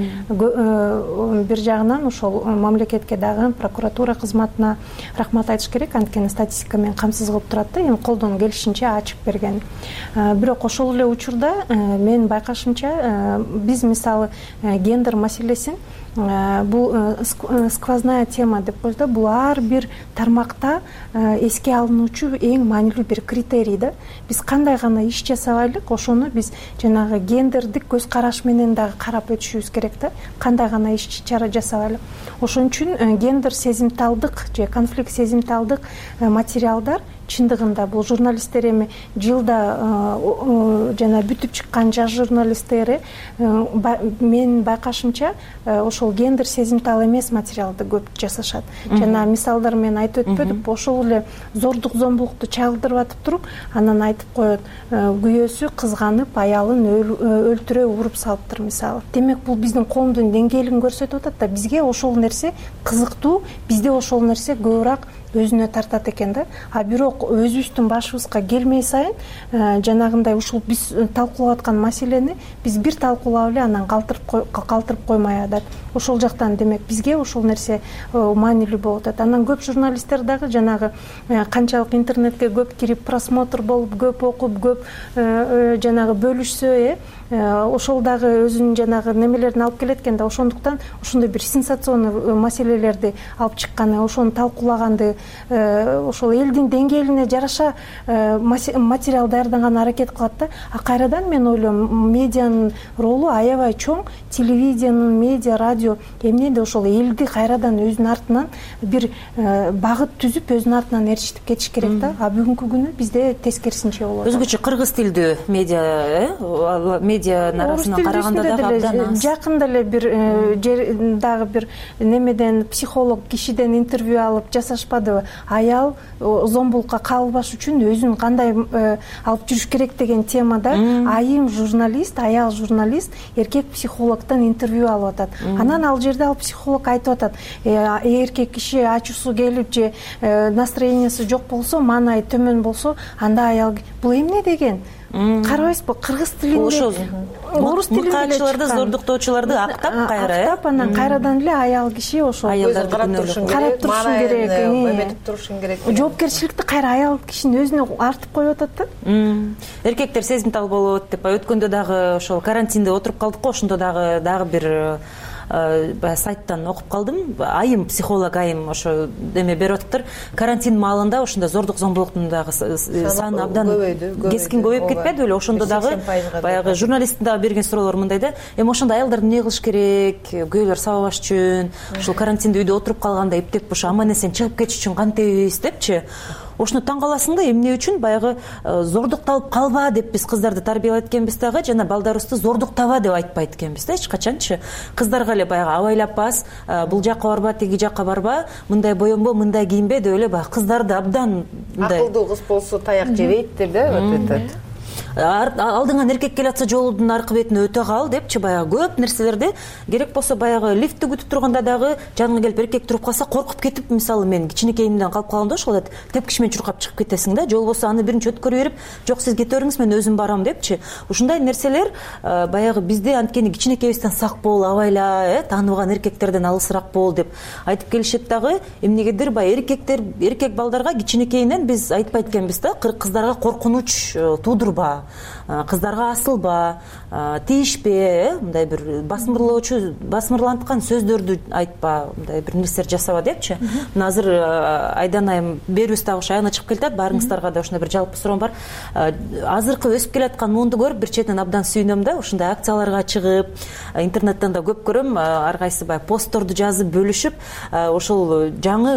S3: бир жагынан ошол мамлекетке дагы, прокуратура кызматына рахмат айтыш керек, анткени статистика менен камсыз кылып турат да, эми колдон келишинче ачык берген. Бирок ошол эле учурда мен байкашымча биз мисалы гендер маселесин бул сквозная тема деп коебуз да, бул ар бир тармакта эске алынуучу эң маанилүү бир критерий да. Биз кандай гана иш жасабайлык, ошону биз жанагы гендердик көз караш менен дагы карап өтүшүбүз керек да. Кандай гана иш чара жасабайлык. Ошон үчүн гендер сезимталдык же конфликт сезимталдык материалдар чындыгында бул журналисттер эми жылда жана бүтүп чыккан жаш журналисттери менин байкашымча ошол гендер сезимтал эмес материалды көп жасашат. Жана мисалдар менен айтып өтпөдүкпү, ошол эле зордук зомбулукту чагылдырып атып туруп, анан айтып коет, күйөөсү кызганып аялын өлтүрө уруп салыптыр мисалы. Демек бул биздин коомдун деңгээлин көрсөтүп атат да, бизге ошол нерсе кызыктуу, бизде ошол нерсе көбүрөөк өзүнө тартат экен да. А бирок өзүбүздүн башыбызга келмей сайын жанагындай ушул биз талкуулап аткан маселени биз бир талкуулап эле анан калтырып коймой атат. Ошол жактан демек бизге ошол нерсе маанилүү болуп атат. Анан көп журналисттер дагы жанагы канчалык интернетке көп кирип, просмотр болуп, көп окуп, көп жанагы бөлүшсө, ошол дагы өзүнүн жанагы немелерин алып келет экен да. Ошондуктан ошондой бир сенсационный маселелерди алып чыкканы, ошону талкуулаганды, ошол элдин деңгээлине жараша материал даярдаганга аракет кылат да. А кайрадан мен ойлойм, медианын ролу аябай чоң. Телевидениянын, медиа, радио эмнеде ошол элди кайрадан өзүнүн артынан бир багыт түзүп, өзүнүн артынан ээрчитип кетиш керек да. А бүгүнкү күнү бизде тескерисинче болот.
S25: Өзгөчө кыргыз тилдүү медиа арасынан караганда дагы абдан аз.
S3: Жакында эле бир дагы бир немеден психолог кишиден интервью алып жасашпадыбы? Аял зомбулукка кабылбаш үчүн өзүн кандай алып жүрүш керек деген темада айым журналист, аял журналист эркек психологдон интервью алып атат. Анан ал жерде ал психолог айтып атат, эркек киши ачуусу келип же настроениясы жок болсо, маанайы төмөн болсо, анда аял бул эмне деген? Карабайсызбы, кыргыз тилинде орус тилинде
S25: зордуктоочуларды актап кайра,
S3: анан кайрадан эле аял киши ошол
S22: карап турушун керек, эметип турушун керек.
S3: Жоопкерчиликти кайра аял кишинин өзүнө артып коюп атат да.
S25: Эркектер сезимтал болот деп, өткөндө дагы ошол карантинде отуруп калдык го, ошондо дагы бир сайттан окуп калдым. Айым, психолог айым ошо эме берип атыптыр. Карантин маалында ошондо зордук зомбулуктун дагы саны абдан кескин көбөйүп кетпеди беле? Ошондо дагы баягы журналисттин дагы берген суроолору мындай да: эми ошондо аялдар эмне кылыш керек? Күйөөлөр сабабаш үчүн, ушул карантинде үйдө отуруп калганда эптеп ушу аман эсен чыгып кетиш үчүн кантебиз депчи. Ошону таң каласың да, эмне үчүн баягы зордукталып калба деп биз кыздарды тарбиялайт экенбиз дагы, жана балдарыбызды зордуктаба деп айтпайт экенбиз да эч качанчы. Кыздарга эле баягы абайлап бас, бул жакка барба, тиги жакка барба, мындай боенбо, мындай кийинбе деп эле баягы кыздарды абдан мындай
S22: акылдуу кыз болсо таяк жебейт да, өтөт.
S25: Алдыңан эркек келе атса жолдун аркы бетине өтө кал депчи, баягы көп нерселерди. Керек болсо баягы лифтти күтүп турганда дагы жаныңа келип эркек туруп калса, коркуп кетип, мисалы мен кичинекейимден калып калганда ошол тепкич менен чуркап чыгып кетесиң да. Жол болсо аны биринчи өткөрүп берип, жок сиз кете бериңиз, мен өзүм барам депчи. Ушундай нерселер баягы бизде анткени кичинекейибизден сак бол, абайла, тааныбаган эркектерден алысыраак бол деп айтып келишет дагы. Эмнегедир баягы эркек балдарга кичинекейинен биз айтпайт экенбиз да, кыздарга коркунуч туудурба, кыздарга асылба, тийишпе, мындай бир басмырланткан сөздөрдү айтпа, мындай бир нерселер жасаба депчи. Мына азыр Айдан айым берүүбүз дагы ошо аягына чыгып келатат. Баарыңыздарга да ушундай бир жалпы суроом бар. Азыркы өсүп келаткан муунду көрүп бир четинен абдан сүйүнөм да. Ушундай акцияларга чыгып, интернеттен да көп көрөм, ар кайсы баягы постторду жазып бөлүшүп, ошол жаңы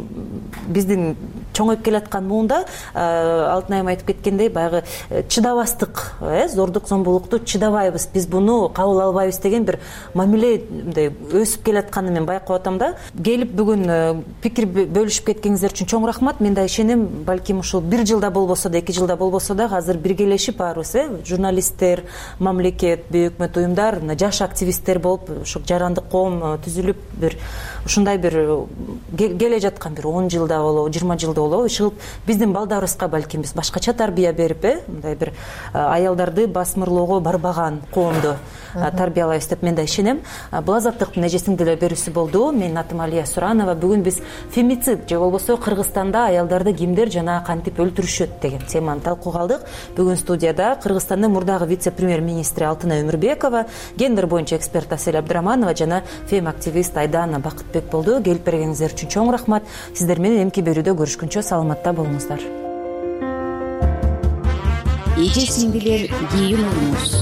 S25: биздин чоңоюп келаткан муунда Алтын айым айтып кеткендей баягы чыдабастык, зордук зомбулукту чыдабайбыз, биз буну кабыл албайбыз деген бир мамиле мындай өсүп келатканын мен байкап атам да. Келип бүгүн пикир бөлүшүп кеткениңиздер үчүн чоң рахмат. Мен да ишенем, балким ушул 1 жылда болбосо да, 2 жылда болбосо да азыр биргелешип баарыбыз, журналисттер, мамлекет, бейөкмөт уюмдар, жаш активисттер болуп, ушу жарандык коом түзүлүп, бир ушундай бир келе жаткан бир 10 жылда болобу, 20 жылда болобу, ушул биздин балдарыбызга балким биз башкача тарбия берип, мындай бир аялдарды басмырлоого барбаган коомду тарбиялайбыз деп мен да ишенем. Бул азаттыктын эжесинин деле берүүсү болду. Менин атым Алия Суранова. Бүгүн биз фемицид же болбосо Кыргызстанда аялдарды кимдер жана кантип өлтүрүшөт деген теманы талкууга алдык. Бүгүн студияда Кыргызстандын мурдагы вице-премьер-министри Алтынай Өмүрбекова, гендер боюнча эксперт Асель Абдыраманова жана фем-активист Айдана Бакытбек болду. Келип бергениңиздер үчүн чоң рахмат. Сиздер менен эмки берүүдө көрүшкүнчө саламатта болуңуздар.
S24: Эже-сиңдилер кийимиңиз.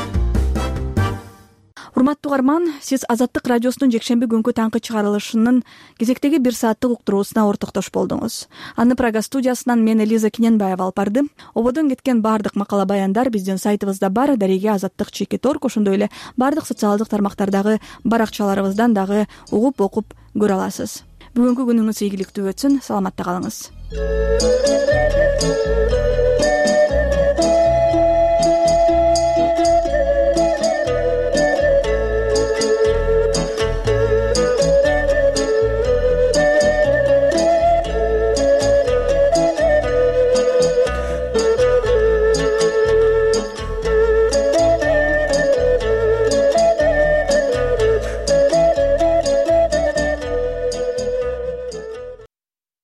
S1: Урматтуу угарман, сиз Азаттык радиосунун жекшемби күнкү таңкы чыгарылышынын кезектеги 1 сааттык уктуруусуна ортоктош болдуңуз. Аны Прага студиясынан мен Элиза Киненбаева алып барды. Ободон кеткен бардык макала баяндар биздин сайтыбызда бар. Дареге azattik.org, ошондой эле бардык социалдык тармактардагы баракчаларыбыздан дагы угуп окуп көрө аласыз. Бүгүнкү күнүңүз ийгиликтүү өтсүн. Саламатта калыңыз.